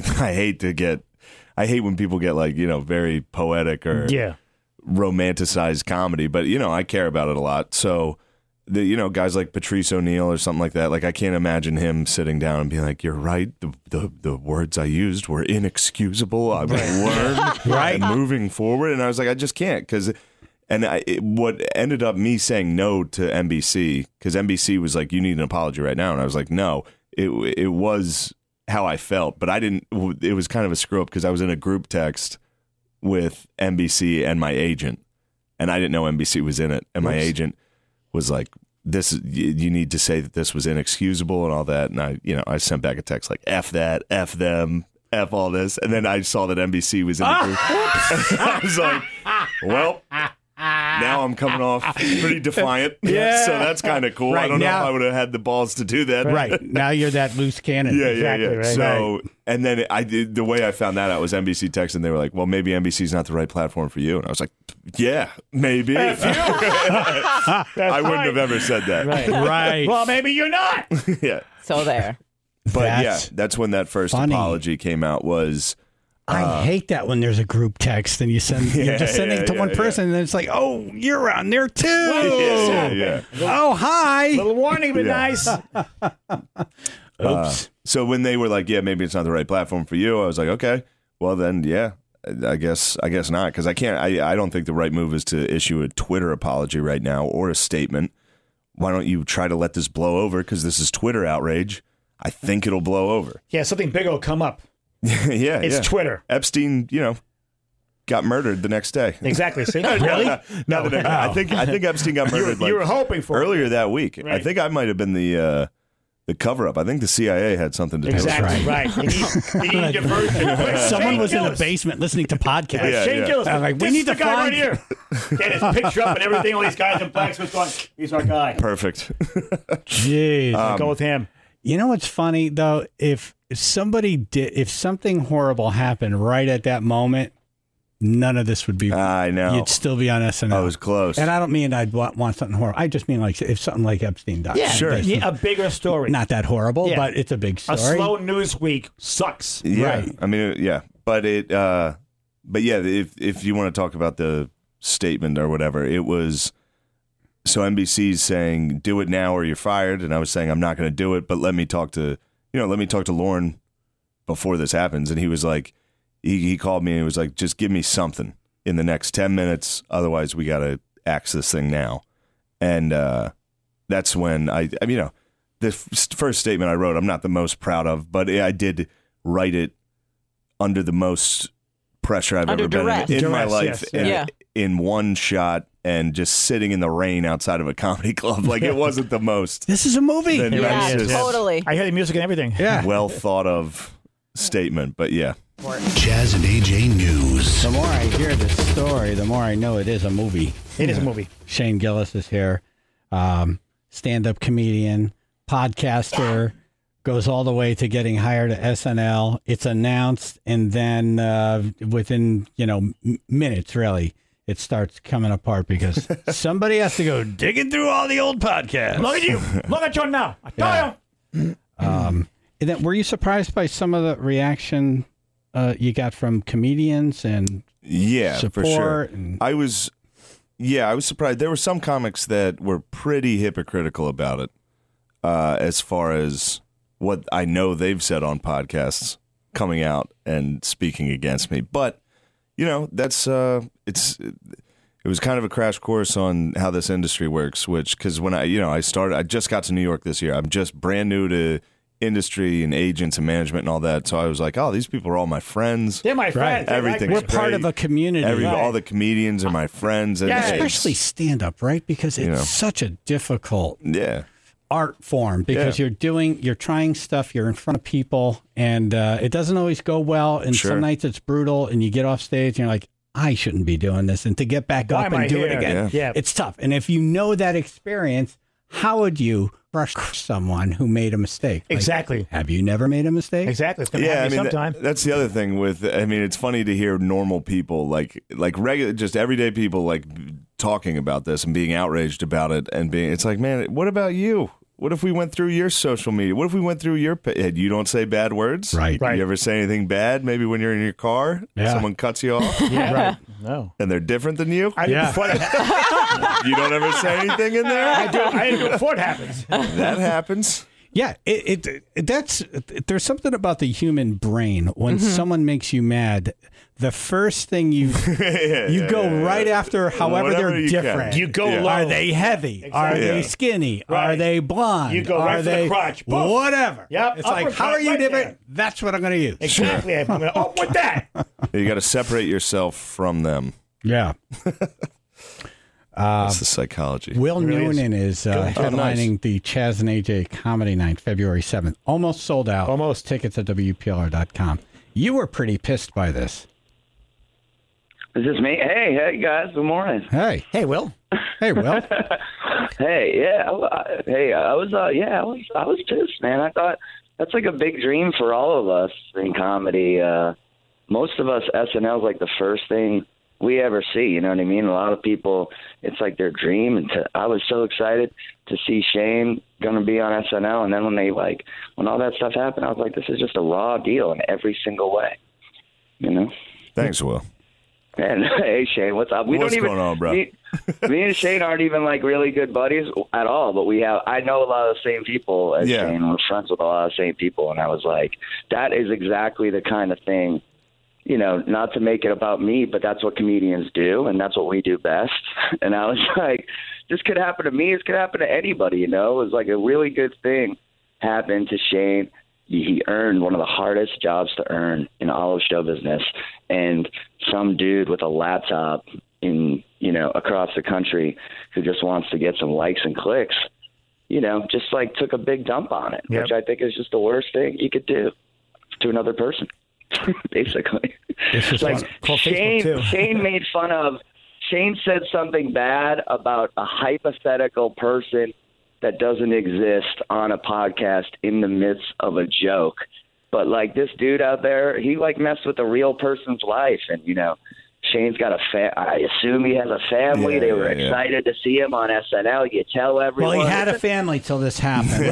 I hate when people get like, very poetic or romanticized comedy, but I care about it a lot. So guys like Patrice O'Neill or something like that, like I can't imagine him sitting down and being like, you're right, the words I used were inexcusable. I've learned moving forward. And I was like, I just can't, what ended up me saying no to NBC, because NBC was like, you need an apology right now. And I was like, no, it was how I felt, but it was kind of a screw up because I was in a group text with NBC and my agent, and I didn't know NBC was in it. And my agent was like, you need to say that this was inexcusable and all that. And I sent back a text like, F that, F them, F all this. And then I saw that NBC was in the group. I was like, well, now I'm coming off pretty defiant. Yeah. So that's kind of cool. Right, I don't know now- if I would have had the balls to do that. Right. Now you're that loose cannon. Yeah, Exactly, yeah. right. So, and then the way I found that out was NBC texted, and they were like, well, maybe NBC's not the right platform for you. And I was like, yeah, maybe. I wouldn't have ever said that. Right. Right. Well, maybe you're not. Yeah. So there. But That's that's when that first funny. apology came out was, I hate that when there's a group text and you're just sending it to one person, and then it's like, oh, you're on there too. yeah. Oh, hi. Little warning, but Yeah. nice. Oops. So when they were like, yeah, maybe it's not the right platform for you, I was like, okay, well then, yeah, I guess not, because I don't think the right move is to issue a Twitter apology right now or a statement. Why don't you try to let this blow over? Because this is Twitter outrage. I think it'll blow over. Yeah, something big will come up. Yeah, It's Twitter. Epstein, got murdered the next day. Exactly. See? Really? Not the next. I think Epstein got murdered. You were hoping for it. earlier that week. I Right. think I might have been the the cover-up. I think the CIA had something to do with it. Exactly right. They need diversion. Someone was in the Gillis. basement listening to podcasts. Yeah, Shane yeah. Gillis. I'm like, we This need is the to guy find- right here. Get his picture up and everything. All these guys in black suits going, he's our guy. Perfect. Jeez. Go with him. You know what's funny though? If something horrible happened right at that moment, none of this would be. I know. You'd still be on SNL. I was close. And I don't mean I'd want something horrible. I just mean like if something like Epstein died. Yeah, Sure. A bigger story. Not that horrible, Yeah. but it's a big story. A slow news week sucks. Yeah, Right. I mean, yeah, but yeah, if you want to talk about the statement or whatever, it was so NBC's saying do it now or you're fired, and I was saying I'm not going to do it, but let me talk to Lauren before this happens, and he was like, he called me and he was like, just give me something in the next 10 minutes, otherwise we got to axe this thing now, and that's when the first statement I wrote, I'm not the most proud of, but I did write it under the most pressure I've Under ever been duress. in my Duress, life, yes, and yeah. in one shot, and just sitting in the rain outside of a comedy club. Like it wasn't the most This is a movie. the Yeah, nicest, totally. I hear the music and everything. Yeah. well thought of statement, but yeah. Jazz and AJ News. The more I hear this story, the more I know it is a movie. It is a movie. Shane Gillis is here, stand-up comedian, podcaster, goes all the way to getting hired at SNL. It's announced, and then within minutes, really, it starts coming apart because somebody has to go digging through all the old podcasts. Look at you. Look at you now. I tell you. And then, were you surprised by some of the reaction you got from comedians and Yeah, support? for sure. And, I was surprised. There were some comics that were pretty hypocritical about it, as far as what I know they've said on podcasts, coming out and speaking against me. But that's it was kind of a crash course on how this industry works. Because when I started, I just got to New York this year. I'm just brand new to industry and agents and management and all that. So I was like, oh, these people are all my friends. They're my friends. They're Everything's we're like, part great. of a community. All the comedians are my friends. And Yeah. it's- Especially stand-up, right? Because it's such a difficult yeah. art form because you're trying stuff, you're in front of people, and it doesn't always go well, and Sure. some nights it's brutal, and you get off stage and you're like, I shouldn't be doing this, and to get back Why up am I and do it here? again, Yeah. it's tough. And if you know that experience, how would you brush someone who made a mistake? Like, Exactly. have you never made a mistake? Exactly. It's going to Yeah, I happen mean sometime. that's the other thing with. I mean, it's funny to hear normal people like regular, just everyday people like talking about this and being outraged about it, and being. It's like, man, what about you? What if we went through your social media? What if we went through your? You don't say bad words, Right. Right. You ever say anything bad? Maybe when you're in your car, Yeah. someone cuts you off, Yeah. Right. No. and they're different than you. I did Yeah. before that happened. You don't ever say anything in there. I didn't do it before it happens. That happens. Yeah, there's something about the human brain when someone makes you mad. The first thing you go right after, however Whatever they're you can. different. You go Yeah. low. Are they heavy? Are Exactly. they Yeah. skinny? Right. Are they blonde? You go are right for the they crotch. Poof. whatever? Yep, It's like, uppercut how are you right different? there. That's what I'm going to use. Exactly. I'm going to with that. You got to separate yourself from them. Yeah. That's the psychology. Will really is. Noonan is headlining the Chaz and AJ Comedy Night, February 7th. Almost sold out. Almost. Tickets at WPLR.com. You were pretty pissed by this. Is this me? Hey guys, good morning. Hey. Hey, Will. Hey, Will. I was pissed, man. I thought that's like a big dream for all of us in comedy. Most of us, SNL is like the first thing we ever see. You know what I mean? A lot of people, it's like their dream. And I was so excited to see Shane going to be on SNL. And then when all that stuff happened, I was like, this is just a raw deal in every single way. You know? Thanks, Will. And hey, Shane, what's up? What's going on, bro? Me and Shane aren't even like really good buddies at all, but I know a lot of the same people as Yeah. Shane. We're friends with a lot of the same people, and I was like, that is exactly the kind of thing, not to make it about me, but that's what comedians do, and that's what we do best. And I was like, this could happen to me. This could happen to anybody, It was like a really good thing happened to Shane. He earned one of the hardest jobs to earn in all of show business, and some dude with a laptop across the country who just wants to get some likes and clicks just like took a big dump on it, Yep. which I think is just the worst thing you could do to another person, basically. This is Like what- Call Facebook, too. Shane said something bad about a hypothetical person that doesn't exist on a podcast in the midst of a joke. But like this dude out there, he like messed with a real person's life, and Shane's got I assume he has a family. Yeah, they were yeah. excited to see him on SNL. You tell everyone. Well, he had a family till this happened.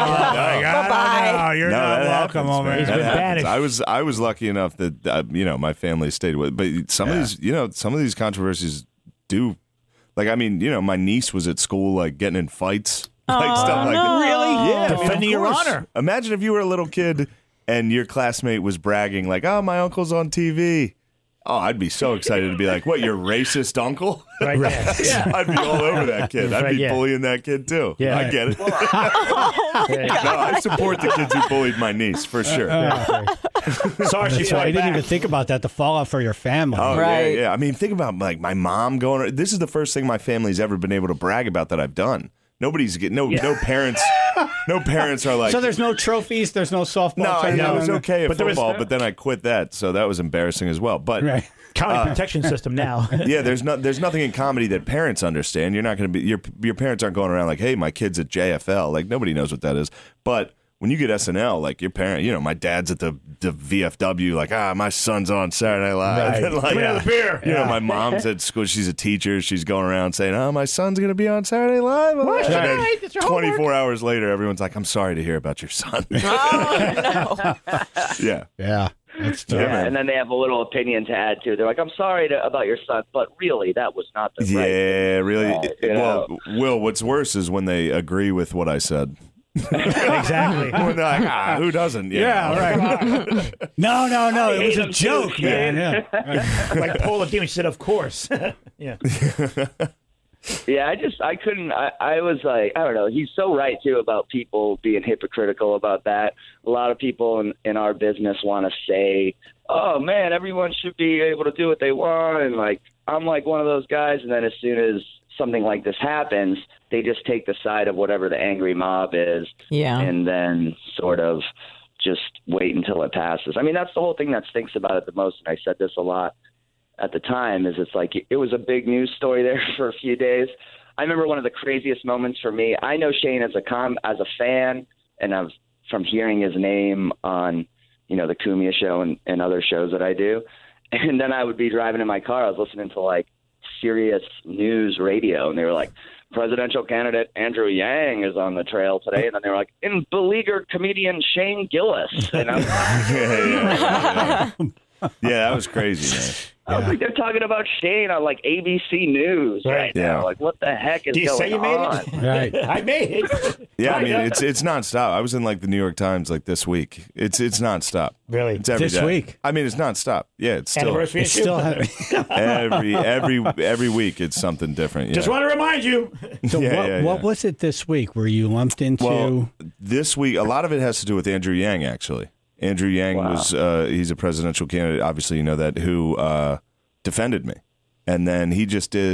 Bye-bye. You're No, not that welcome happens, over. man. He's That been happens. banished. I was lucky enough that my family stayed with. But some of these controversies do, like, I mean, my niece was at school like getting in fights, like stuff like that. Really? Yeah, Defending of your course. honor. Imagine if you were a little kid and your classmate was bragging like, "Oh, my uncle's on TV." Oh, I'd be so excited to be like, "What, your racist uncle?" Right there. Yeah. I'd be all over that kid. I'd Right, be yeah. bullying that kid too. Yeah. I get it. Yeah. No, I support the kids who bullied my niece for sure. Sorry, she So I fought didn't back. even think about that. The fallout for your family. Oh Right. yeah. I mean, think about like my mom going. This is the first thing my family's ever been able to brag about that I've done. Nobody's getting no parents. No parents are like. So there's no trophies. There's no softball. no, I tournament? know it was okay at But there was- football, but then I quit that, so that was embarrassing as well. But Right. County protection system now. yeah, there's nothing in comedy that parents understand. You're not going to be your parents aren't going around like, hey, my kid's at JFL. Like nobody knows what that is. But when you get SNL, like your parent, my dad's at the VFW. Like my son's on Saturday Night Live. Right. And, like, Give me another beer. You know, my mom's at school. She's a teacher. She's going around saying, "Oh, my son's going to be on Saturday Night Live." And then right. That's your 24 hours later, everyone's like, "I'm sorry to hear about your son." Oh, no. Yeah. Yeah. That's true. Yeah, and then they have a little opinion to add to. They're like, "I'm sorry about your son, but really, that was not the right." Yeah, really. you know. Well, Will, what's worse is when they agree with what I said. Exactly. When they're like, who doesn't? You know? right. No. It was hate a him joke, too, man. Yeah. Like Paula Dean said, of course. Yeah. Yeah, I couldn't. I was like, I don't know. He's so right too about people being hypocritical about that. A lot of people in our business want to say, "Oh man, everyone should be able to do what they want," and like I'm like one of those guys. And then as soon as something like this happens, they just take the side of whatever the angry mob is, Yeah. and then sort of just wait until it passes. I mean, that's the whole thing that stinks about it the most. And I said this a lot at the time, is it's like it was a big news story there for a few days. I remember one of the craziest moments for me. I know Shane as a fan, and from hearing his name on, the Cumia show and other shows that I do. And then I would be driving in my car. I was listening to like Sirius News Radio, and they were like, presidential candidate Andrew Yang is on the trail today. And then they were like, in beleaguered comedian Shane Gillis. And I was like, Yeah, that was crazy, man. I was like, they're talking about Shane on like ABC News right Yeah. now. Like, what the heck is Do you going say you made on? it? Right. I made it. Yeah, I mean, Right. it's nonstop. I was in like the New York Times like this week. It's nonstop. Really? It's every This day. week? I mean, it's nonstop. Yeah, it's still Anniversary It's issue? still every week. It's something different. Yeah. Just want to remind you. So Yeah, what was it this week? Were you lumped into? Well, this week, a lot of it has to do with Andrew Yang, actually. Andrew Yang was, he's a presidential candidate, obviously you know that, who defended me. And then he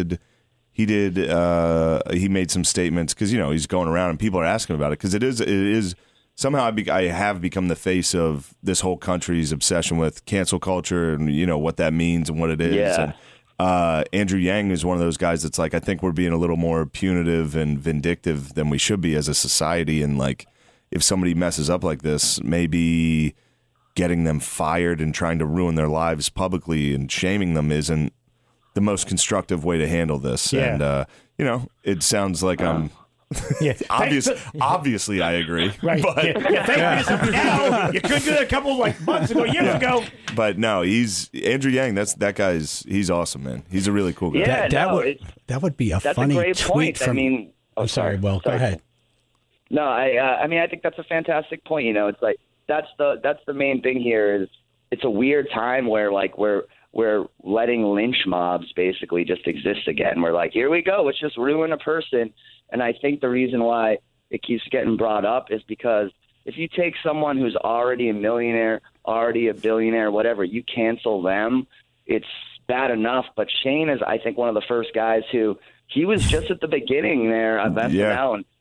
made some statements, because, he's going around and people are asking about it, because it is somehow I have become the face of this whole country's obsession with cancel culture and, what that means and what it is. Yeah. And Andrew Yang is one of those guys that's like, I think we're being a little more punitive and vindictive than we should be as a society. And like, if somebody messes up like this, maybe getting them fired and trying to ruin their lives publicly and shaming them isn't the most constructive way to handle this. Yeah. And, it sounds like I'm Yeah. obviously I agree. Right. But, Thank you. Now, you could do that a couple months ago, years ago. but no, he's Andrew Yang. He's awesome, man. He's a really cool guy. Yeah, that would be a that's funny a great tweet point. from. I mean, I'm sorry, Will. Go ahead. No, I mean, I think that's a fantastic point. It's like that's the main thing here is it's a weird time where like we're letting lynch mobs basically just exist again. We're like, here we go, let's just ruin a person. And I think the reason why it keeps getting brought up is because if you take someone who's already a millionaire, already a billionaire, whatever, you cancel them, it's bad enough. But Shane is, I think, one of the first guys who he was just at the beginning there of SNL, and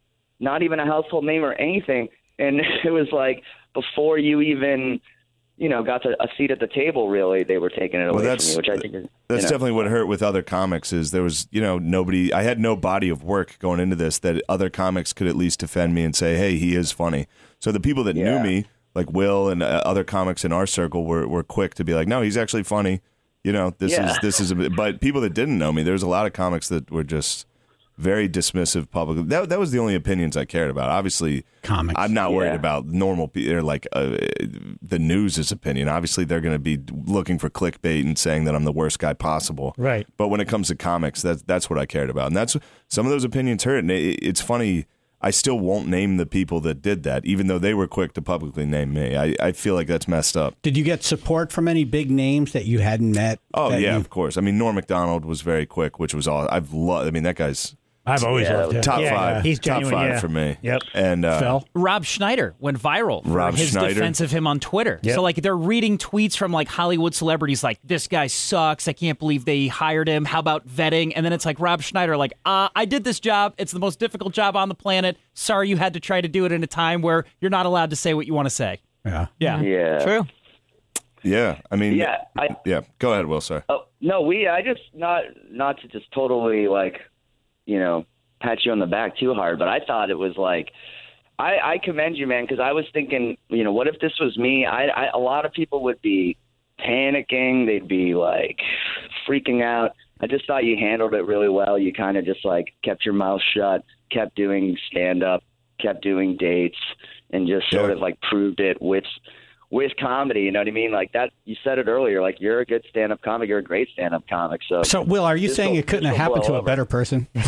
not even a household name or anything. And it was like before you even, got to a seat at the table, really, they were taking it away from you, which I think is... That's definitely what hurt with other comics is there was, nobody... I had no body of work going into this that other comics could at least defend me and say, hey, he is funny. So the people that knew me, like Will and other comics in our circle were quick to be like, no, he's actually funny. This is but people that didn't know me, there's a lot of comics that were just very dismissive publicly. That was the only opinions I cared about. Obviously, comics. I'm not worried about normal people, like the news's opinion. Obviously, they're going to be looking for clickbait and saying that I'm the worst guy possible. Right. But when it comes to comics, that's what I cared about. And that's some of those opinions hurt. And it's funny, I still won't name the people that did that, even though they were quick to publicly name me. I feel like that's messed up. Did you get support from any big names that you hadn't met? Oh, yeah, of course. I mean, Norm Macdonald was very quick, which was all I've loved. I mean, that guy's... I've always loved him. Top five. Yeah. He's top genuine, five for me. Yep. And Phil? Rob Schneider went viral for his defense of him on Twitter. Yep. So, they're reading tweets from, Hollywood celebrities like, this guy sucks. I can't believe they hired him. How about vetting? And then it's like Rob Schneider, I did this job. It's the most difficult job on the planet. Sorry you had to try to do it in a time where you're not allowed to say what you want to say. Yeah. Yeah. True. Yeah. I mean, go ahead, Will, sorry. Oh, no, I just, not to just totally, pat you on the back too hard, but I thought it was I commend you, man, because I was thinking, what if this was me? A lot of people would be panicking. They'd be freaking out. I just thought you handled it really well. You kind of just kept your mouth shut, kept doing stand-up, kept doing dates, and just sort of proved it with comedy, you know what I mean? That you said it earlier, you're a good stand-up comic, you're a great stand-up comic. So Will, are you saying it couldn't have happened to a better person? I'm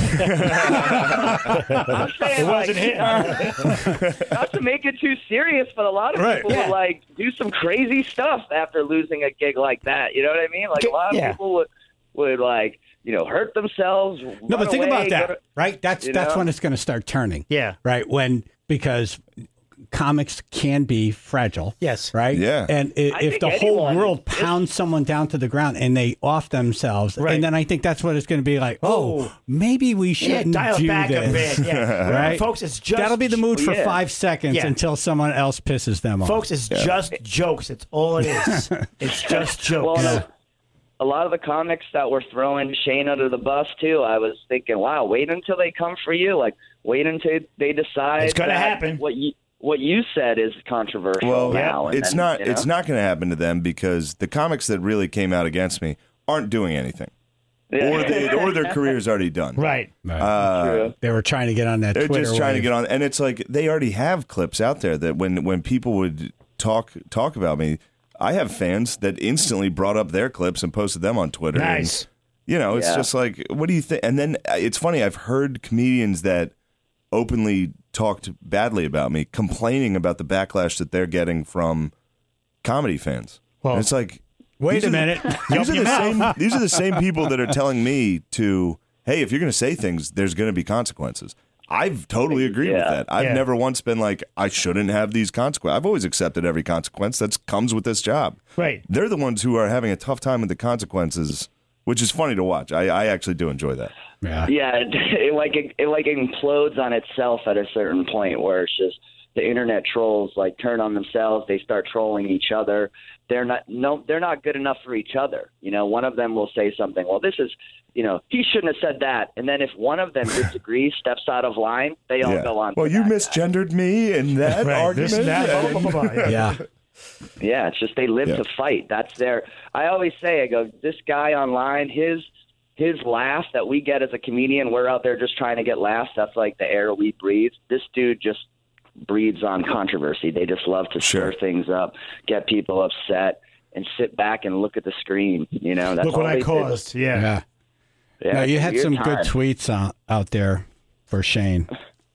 saying, it wasn't him. Not to make it too serious, but a lot of people would do some crazy stuff after losing a gig like that. You know what I mean? A lot of people would hurt themselves. No, but think about that, right? That's when it's going to start turning. Yeah. Right? Because comics can be fragile. Yes. Right? Yeah. And if the whole world pounds someone down to the ground and they off themselves, and then I think that's what it's going to be like, maybe we shouldn't dial do it back this. a bit. Yeah. Right? Folks, it's just... That'll be the mood for 5 seconds until someone else pisses them off. Folks, it's just jokes. It's all it is. It's just jokes. Well, a lot of the comics that were throwing Shane under the bus, too, I was thinking, wow, wait until they come for you. Wait until they decide. It's going to happen. What you said is controversial now. It's not going to happen to them because the comics that really came out against me aren't doing anything. Or their career's already done. Right. They were trying to get on that They're Twitter just trying to wave. get on. And it's they already have clips out there that when people would talk about me, I have fans that instantly brought up their clips and posted them on Twitter. Nice. And, it's just what do you think? And then it's funny, I've heard comedians that openly talked badly about me, complaining about the backlash that they're getting from comedy fans. Well, and it's wait a minute. These are the same people that are telling me to, hey, if you're going to say things, there's going to be consequences. I've totally agreed with that. I've never once been I shouldn't have these consequences. I've always accepted every consequence that comes with this job. Right. They're the ones who are having a tough time with the consequences, which is funny to watch. I actually do enjoy that. Yeah, it implodes on itself at a certain point where it's just the internet trolls turn on themselves. They start trolling each other. They're not good enough for each other. One of them will say something. Well, this is, he shouldn't have said that. And then if one of them disagrees, steps out of line, they all go on. Well, you misgendered me in that argument. This, that, blah, blah, blah, blah. Yeah. Yeah, it's just they live to fight. That's I always say, this guy online, his laugh that we get as a comedian, we're out there just trying to get laughs. That's the air we breathe. This dude just breeds on controversy. They just love to stir things up, get people upset, and sit back and look at the screen. That's look what I caused. Yeah. No, you had some good tweets out there for Shane.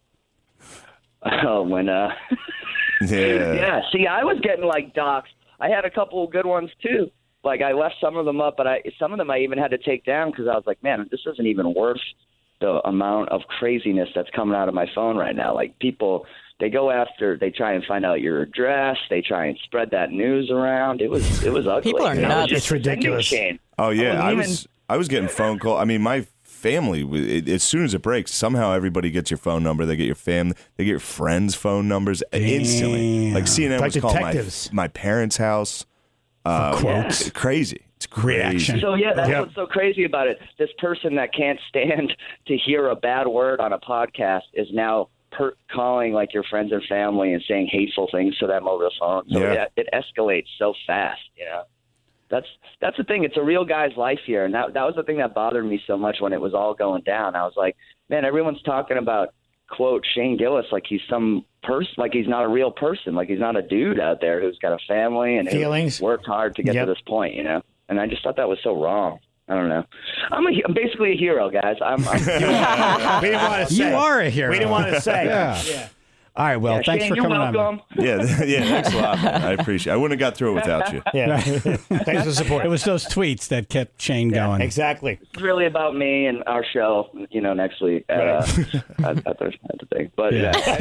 Oh, when yeah. See, I was getting doxxed. I had a couple of good ones too. I left some of them up, but some of them I even had to take down because I was like, man, this isn't even worth the amount of craziness that's coming out of my phone right now. People, they try and find out your address. They try and spread that news around. It was ugly. People are nuts. It's ridiculous. Oh yeah, I was getting phone call. I mean, my family. As soon as it breaks, somehow everybody gets your phone number. They get your family. They get your friends' phone numbers instantly. Like CNN Like was calling detectives. my parents' house. quotes. It's crazy. It's crazy. Reaction. So yeah, that's Yep. what's so crazy about it. This person that can't stand to hear a bad word on a podcast is now calling like your friends and family and saying hateful things to them over the phone. So Yeah. yeah, it escalates so fast. You know, that's the thing. It's a real guy's life here, and that was the thing that bothered me so much when it was all going down. I was like, man, everyone's talking about quote Shane Gillis like he's some person, like he's not a real person, like he's not a dude out there who's got a family and Feelings. who's worked hard to get Yep. to this point. You know. And I just thought that was so wrong. I don't know. I'm basically a hero, guys. I'm We didn't want to say. You are a hero. We didn't want to say. Yeah. All right. Well, yeah, thanks Shane, for you're coming on. welcome. Yeah, thanks a lot, man. I appreciate it. I wouldn't have got through it without you. Yeah. Thanks for the support. It was those tweets that kept Shane going. Exactly. It's really about me and our show, next week at the thing. But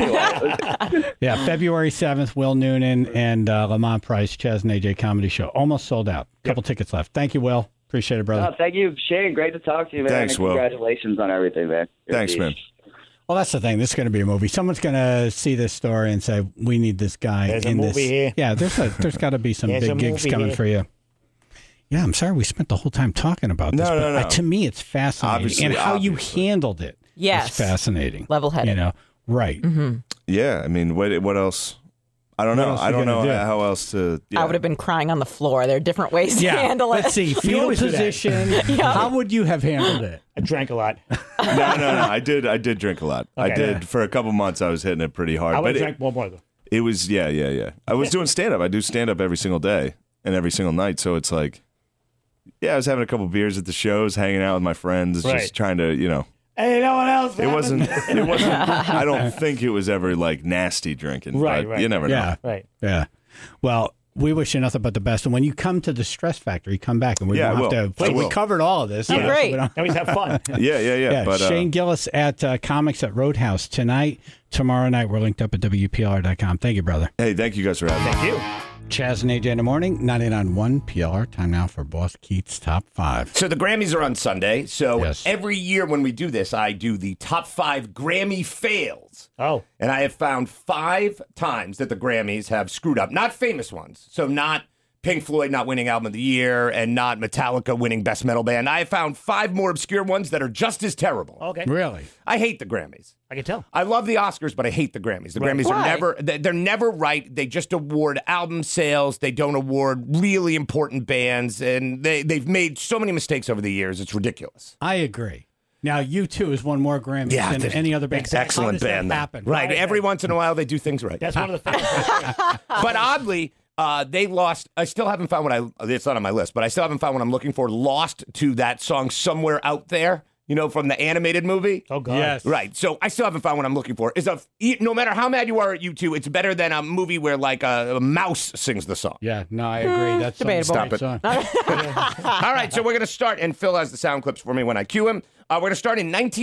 anyway. Yeah, February 7th, Will Noonan and Lamont Price, Chaz and AJ Comedy Show. Almost sold out. Couple tickets left. Thank you, Will. Appreciate it, brother. Thank you, Shane. Great to talk to you, man. Thanks, and Will. congratulations on everything, man. Thanks, man. Well, that's the thing. This is going to be a movie. Someone's going to see this story and say, "We need this guy There's a in movie this." here. Yeah, there's got to be some There's a big gigs movie coming here. for you. Yeah, I'm sorry we spent the whole time talking about this. No, but no, no. To me, it's fascinating, and how you handled it. Yes. is fascinating. Level-headed. Right? Yeah, I mean, what else? I don't know. else I you don't know gonna do? how else to. Yeah. I would have been crying on the floor. There are different ways to Yeah. handle it. Let's see. Fetal always do that. position. How would you have handled it? I drank a lot. No. I did drink a lot. I Okay. did for a couple months. I was hitting it pretty hard. I would but have drank more though. it was yeah. I was doing stand up. I do stand up every single day and every single night. So it's like, yeah, I was having a couple beers at the shows, hanging out with my friends, Right. just trying to, Hey, no one else. It wasn't. I don't think it was ever like nasty drinking. Right, but right. You never know. Yeah. Right. Yeah. Well, we wish you nothing but the best. And when you come to the Stress Factory, come back and we Yeah, I don't have will. to. I We will. covered all of this. Oh, great. So we don't- Now we have fun. Yeah. yeah, But Shane Gillis at Comics at Roadhouse tonight. Tomorrow night, we're linked up at WPLR.com. Thank you, brother. hey, thank you guys for having me. Thank you. Chaz and AJ in the morning, 99.1 PLR. Time now for Boss Keats Top 5. So the Grammys are on Sunday. So Yes. every year when we do this, I do the top 5 Grammy fails. Oh. And I have found 5 times that the Grammys have screwed up. Not famous ones. So not Pink Floyd not winning Album of the Year and not Metallica winning Best Metal Band. I have found 5 more obscure ones that are just as terrible. Okay. Really? I hate the Grammys. I can tell. I love the Oscars, but I hate the Grammys. The Grammys Why? are they're never right. They just award album sales. They don't award really important bands. And they've made so many mistakes over the years. It's ridiculous. I agree. Now, U2 has won more Grammys than any other band. Excellent How does band. that though. happen? Right. Every once in a while, they do things right. That's one of the things. But oddly, they lost. I still haven't found it's not on my list, but I still haven't found what I'm looking for. Lost to that song Somewhere Out There, from the animated movie. Oh, God. Yes. Right. So I still haven't found what I'm looking for. No matter how mad you are at U2, it's better than a movie where like a mouse sings the song. Yeah, no, I agree. That's debatable. Stop it. All right, so we're going to start, and Phil has the sound clips for me when I cue him. We're going to start in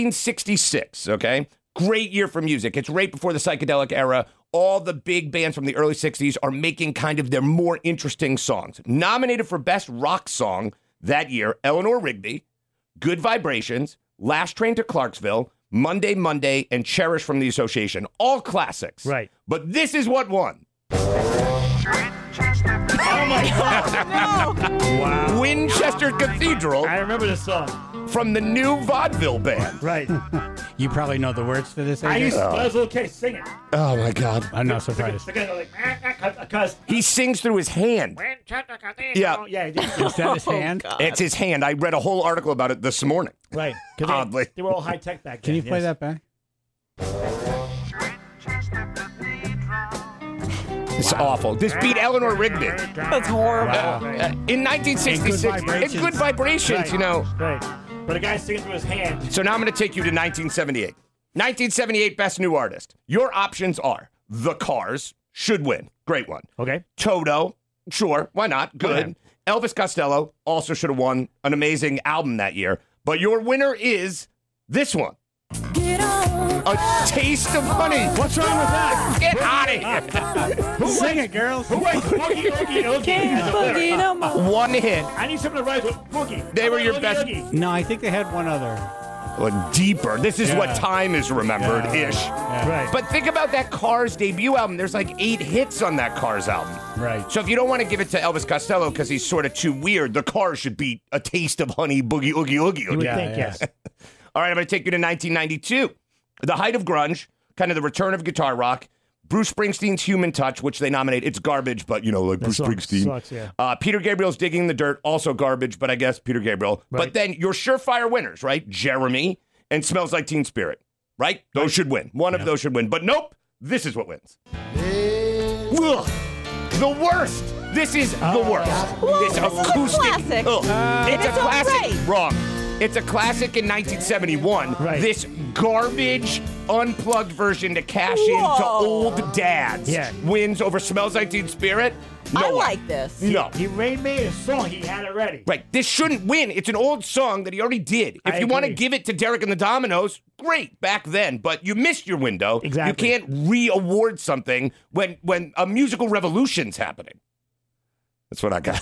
1966, okay? Great year for music. It's right before the psychedelic era. All the big bands from the early 60s are making kind of their more interesting songs. Nominated for Best Rock Song that year, Eleanor Rigby, Good Vibrations, Last Train to Clarksville, Monday, Monday, and Cherish from the Association. All classics. Right. But this is what won. Oh, my God. Wow. Winchester Cathedral I remember this song. from the new Vaudeville Band. Right. You probably know the words to this. I AJ? used to, when I was a little kid, sing it. Oh, my God. I'm not surprised. Because He sings through his hand. Yeah. Yeah, he did. Is that his hand? It's his hand. I read a whole article about it this morning. Right. 'Cause Oddly. they were all high tech back then. Can you play yes. that back? It's awful. This beat Eleanor Rigby. That's horrible. In 1966, Vibrations. Good Vibrations, Right. Right. But a guy singing through his hand. So now I'm going to take you to 1978. 1978 Best New Artist. Your options are The Cars, should win. Great one. Okay. Toto, sure, why not? Good. Okay. Elvis Costello also should have won an amazing album that year. But your winner is this one. A Taste of Honey. What's wrong with that? Get out of here. Sing it, girls. Who went Boogie Oogie Oogie? Can't as a lyric? boogie no more. One hit. I need something to rhyme with Boogie. They were your Oogie best- Oogie. No, I think they had one other. like deeper. This is what time is remembered ish. Right. But think about that Cars debut album. There's like 8 hits on that Cars album. Right. So if you don't want to give it to Elvis Costello because he's sort of too weird, the Cars should be A Taste of Honey, Boogie Oogie Oogie. You would think, yes. All right, I'm going to take you to 1992. The height of grunge, kind of the return of guitar rock. Bruce Springsteen's Human Touch, which they nominate. It's garbage, but, like Bruce Springsteen. Sucks, yeah. Peter Gabriel's Digging in the Dirt, also garbage, but I guess Peter Gabriel. Right. But then your surefire winners, right? Jeremy and Smells Like Teen Spirit, right? Those should win. One of those should win. But nope, this is what wins. Ugh, the worst. This is the worst. This acoustic. classic. It's a It's classic. alright. Wrong. It's a classic in 1971. Right. This garbage unplugged version to cash in to Whoa. old dads Yeah. wins over Smells Like Teen Spirit. No I way. like this. No. He made a song. He had it ready. Right. This shouldn't win. It's an old song that he already did. If I you want to agree. give it to Derek and the Dominoes, great, back then. But you missed your window. Exactly. You can't re-award something when a musical revolution's happening. That's what I got.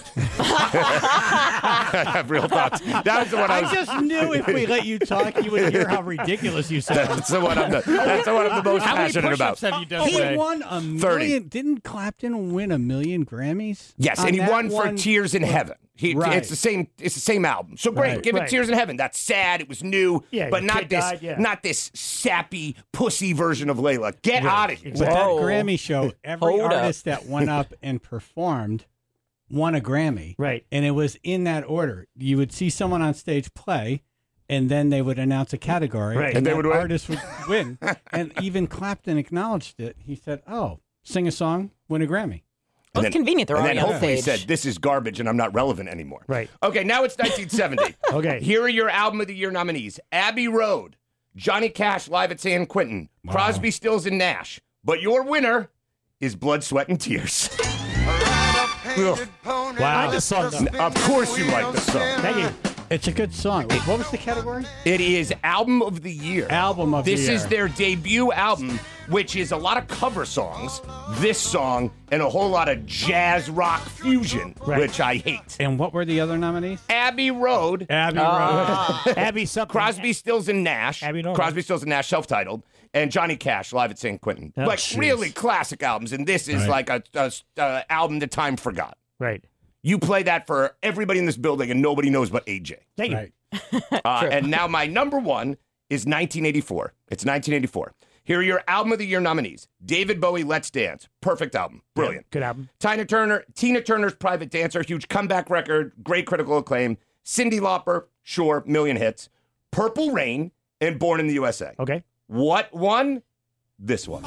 I have real thoughts. That was the one I was. I just knew if we let you talk, you would hear how ridiculous you sound. That's the one I'm the most How many passionate about. push-ups have you done He today? won a 30. million. Didn't Clapton win a million Grammys? Yes, on and he that won for one? Tears in Heaven. Right. It's the same album. So great, Right. give it Right. Tears in Heaven. That's sad. It was new, Yeah, but your not kid this, died, yeah. not this sappy pussy version of Layla. Get out of here. But that Whoa. Grammy show, every Hold up. artist that went up and performed won a Grammy. Right. And it was in that order. You would see someone on stage play, and then they would announce a category, Right. and And they that would win. artist would win. And even Clapton acknowledged it. He said, "Oh, sing a song, win a Grammy." Well, it's convenient. They're and already then on hopefully he stage. said, "This is garbage, and I'm not relevant anymore." Right. Okay, now it's 1970. Okay. Here are your Album of the Year nominees: Abbey Road, Johnny Cash live at San Quentin, Crosby, Stills, and Nash. But your winner is Blood, Sweat, and Tears. Ugh. Wow. This song, though. Of course you like this song. Thank you. It's a good song. What was the category? It is Album of the Year. Album of the This Year. is their debut album, which is a lot of cover songs, this song, and a whole lot of jazz rock fusion, Right. which I hate. And what were the other nominees? Abbey Road, Abbey Road. Abby something. Crosby, Stills, and Nash. Abbey Road. Crosby, Stills, and Nash, self-titled, and Johnny Cash live at San Quentin. Oh, Like jeez. really classic albums, and this is Right. like a album that time forgot. Right. You play that for everybody in this building, and nobody knows but AJ. Thank you. Right. And now my number one is 1984. It's 1984. Here are your Album of the Year nominees: David Bowie, Let's Dance, perfect album, brilliant. Good album. Tina Turner's Private Dancer, huge comeback record, great critical acclaim. Cyndi Lauper, sure, million hits. Purple Rain and Born in the USA. Okay. What won? This one.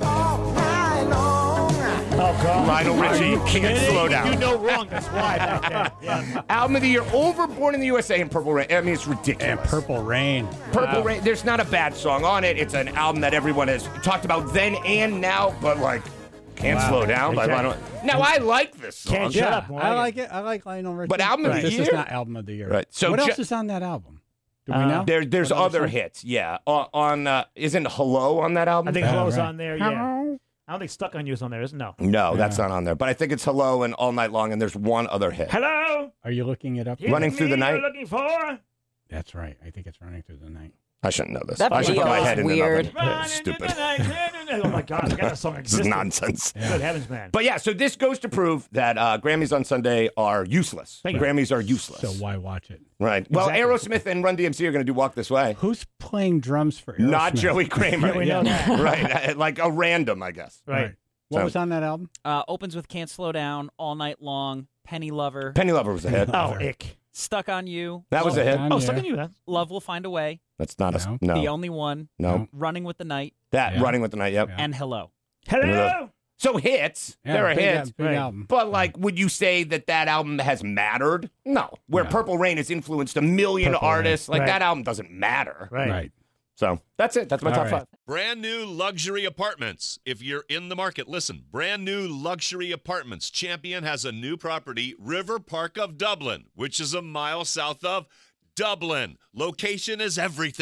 Oh, God. Lionel Richie, Are you Can't kidding? Slow Down. You know wrong. That's why back then. Yeah. Album of the Year over Born in the USA and Purple Rain. I mean, it's ridiculous. And Purple Rain. Purple Rain, there's not a bad song on it. It's an album that everyone has talked about then and now, but like, Can't Slow Down by Exactly. Lionel. Now, I like this song. Can't shut up. I like it. I like Lionel Richie. But album of the this year? is not album of the year. Right. So what ju- else is on that album? Do we know? There's What other songs? hits, yeah. Isn't Hello on that album? I think Yeah, Hello's right. on there. Yeah. I don't think Stuck on You is on there, isn't it? No. No, that's not on there. But I think it's Hello and All Night Long, and there's one other hit. Hello. Are you looking it up? Here's Running Through the me Night? you're looking for. That's right. I think it's Running Through the Night. I shouldn't know this. That I should put video my is head in weird. the oven. Stupid. Oh my God! I got that song. This is existed. nonsense. Good heavens, man. But yeah, so this goes to prove that Grammys on Sunday are useless. Thank you. Grammys are useless. So why watch it? Right. Well, Exactly. Aerosmith and Run DMC are going to do Walk This Way. Who's playing drums for Aerosmith? Not Joey Kramer. Yeah, we know that. Right. Like a random, I guess. Right. What So- was on that album? Opens with Can't Slow Down, All Night Long, Penny Lover, Penny Lover was a hit. Oh, ick. Stuck on You. That was a hit. On Oh, there. Stuck on You. Then. Love Will Find a Way, That's not a No. no. The Only One, No. Running with the Night, That Yeah. Running with the Night. Yep. Yeah. and Hello. Hello. So hits. Yeah, there are big, hits. Big Right. album. But like, would you say that album has mattered? No. Where No. Purple Rain has influenced a million Purple artists, like Right. that album doesn't matter. Right. Right. So that's it. That's my All top right. five. Brand new luxury apartments. If you're in the market, listen. Brand new luxury apartments. Champion has a new property, River Park of Dublin, which is a mile south of Dublin. Location is everything.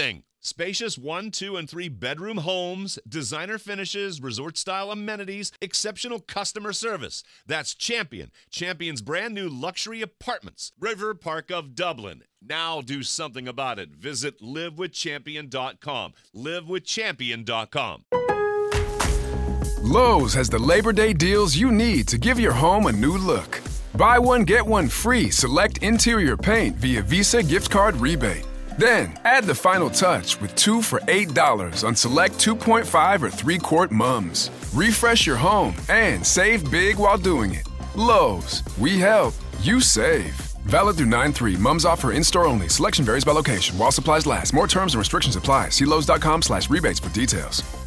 Spacious 1, 2, and 3 bedroom homes, designer finishes, resort-style amenities, exceptional customer service. That's Champion. Champion's brand new luxury apartments. River Park of Dublin. Now do something about it. Visit livewithchampion.com. livewithchampion.com. Lowe's has the Labor Day deals you need to give your home a new look. Buy one, get one free select interior paint via Visa gift card rebate. Then, add the final touch with 2 for $8 on select 2.5 or 3-quart mums. Refresh your home and save big while doing it. Lowe's, we help, you save. Valid through 9/3. Mums offer in-store only. Selection varies by location. While supplies last. More terms and restrictions apply. See Lowe's.com/rebates for details.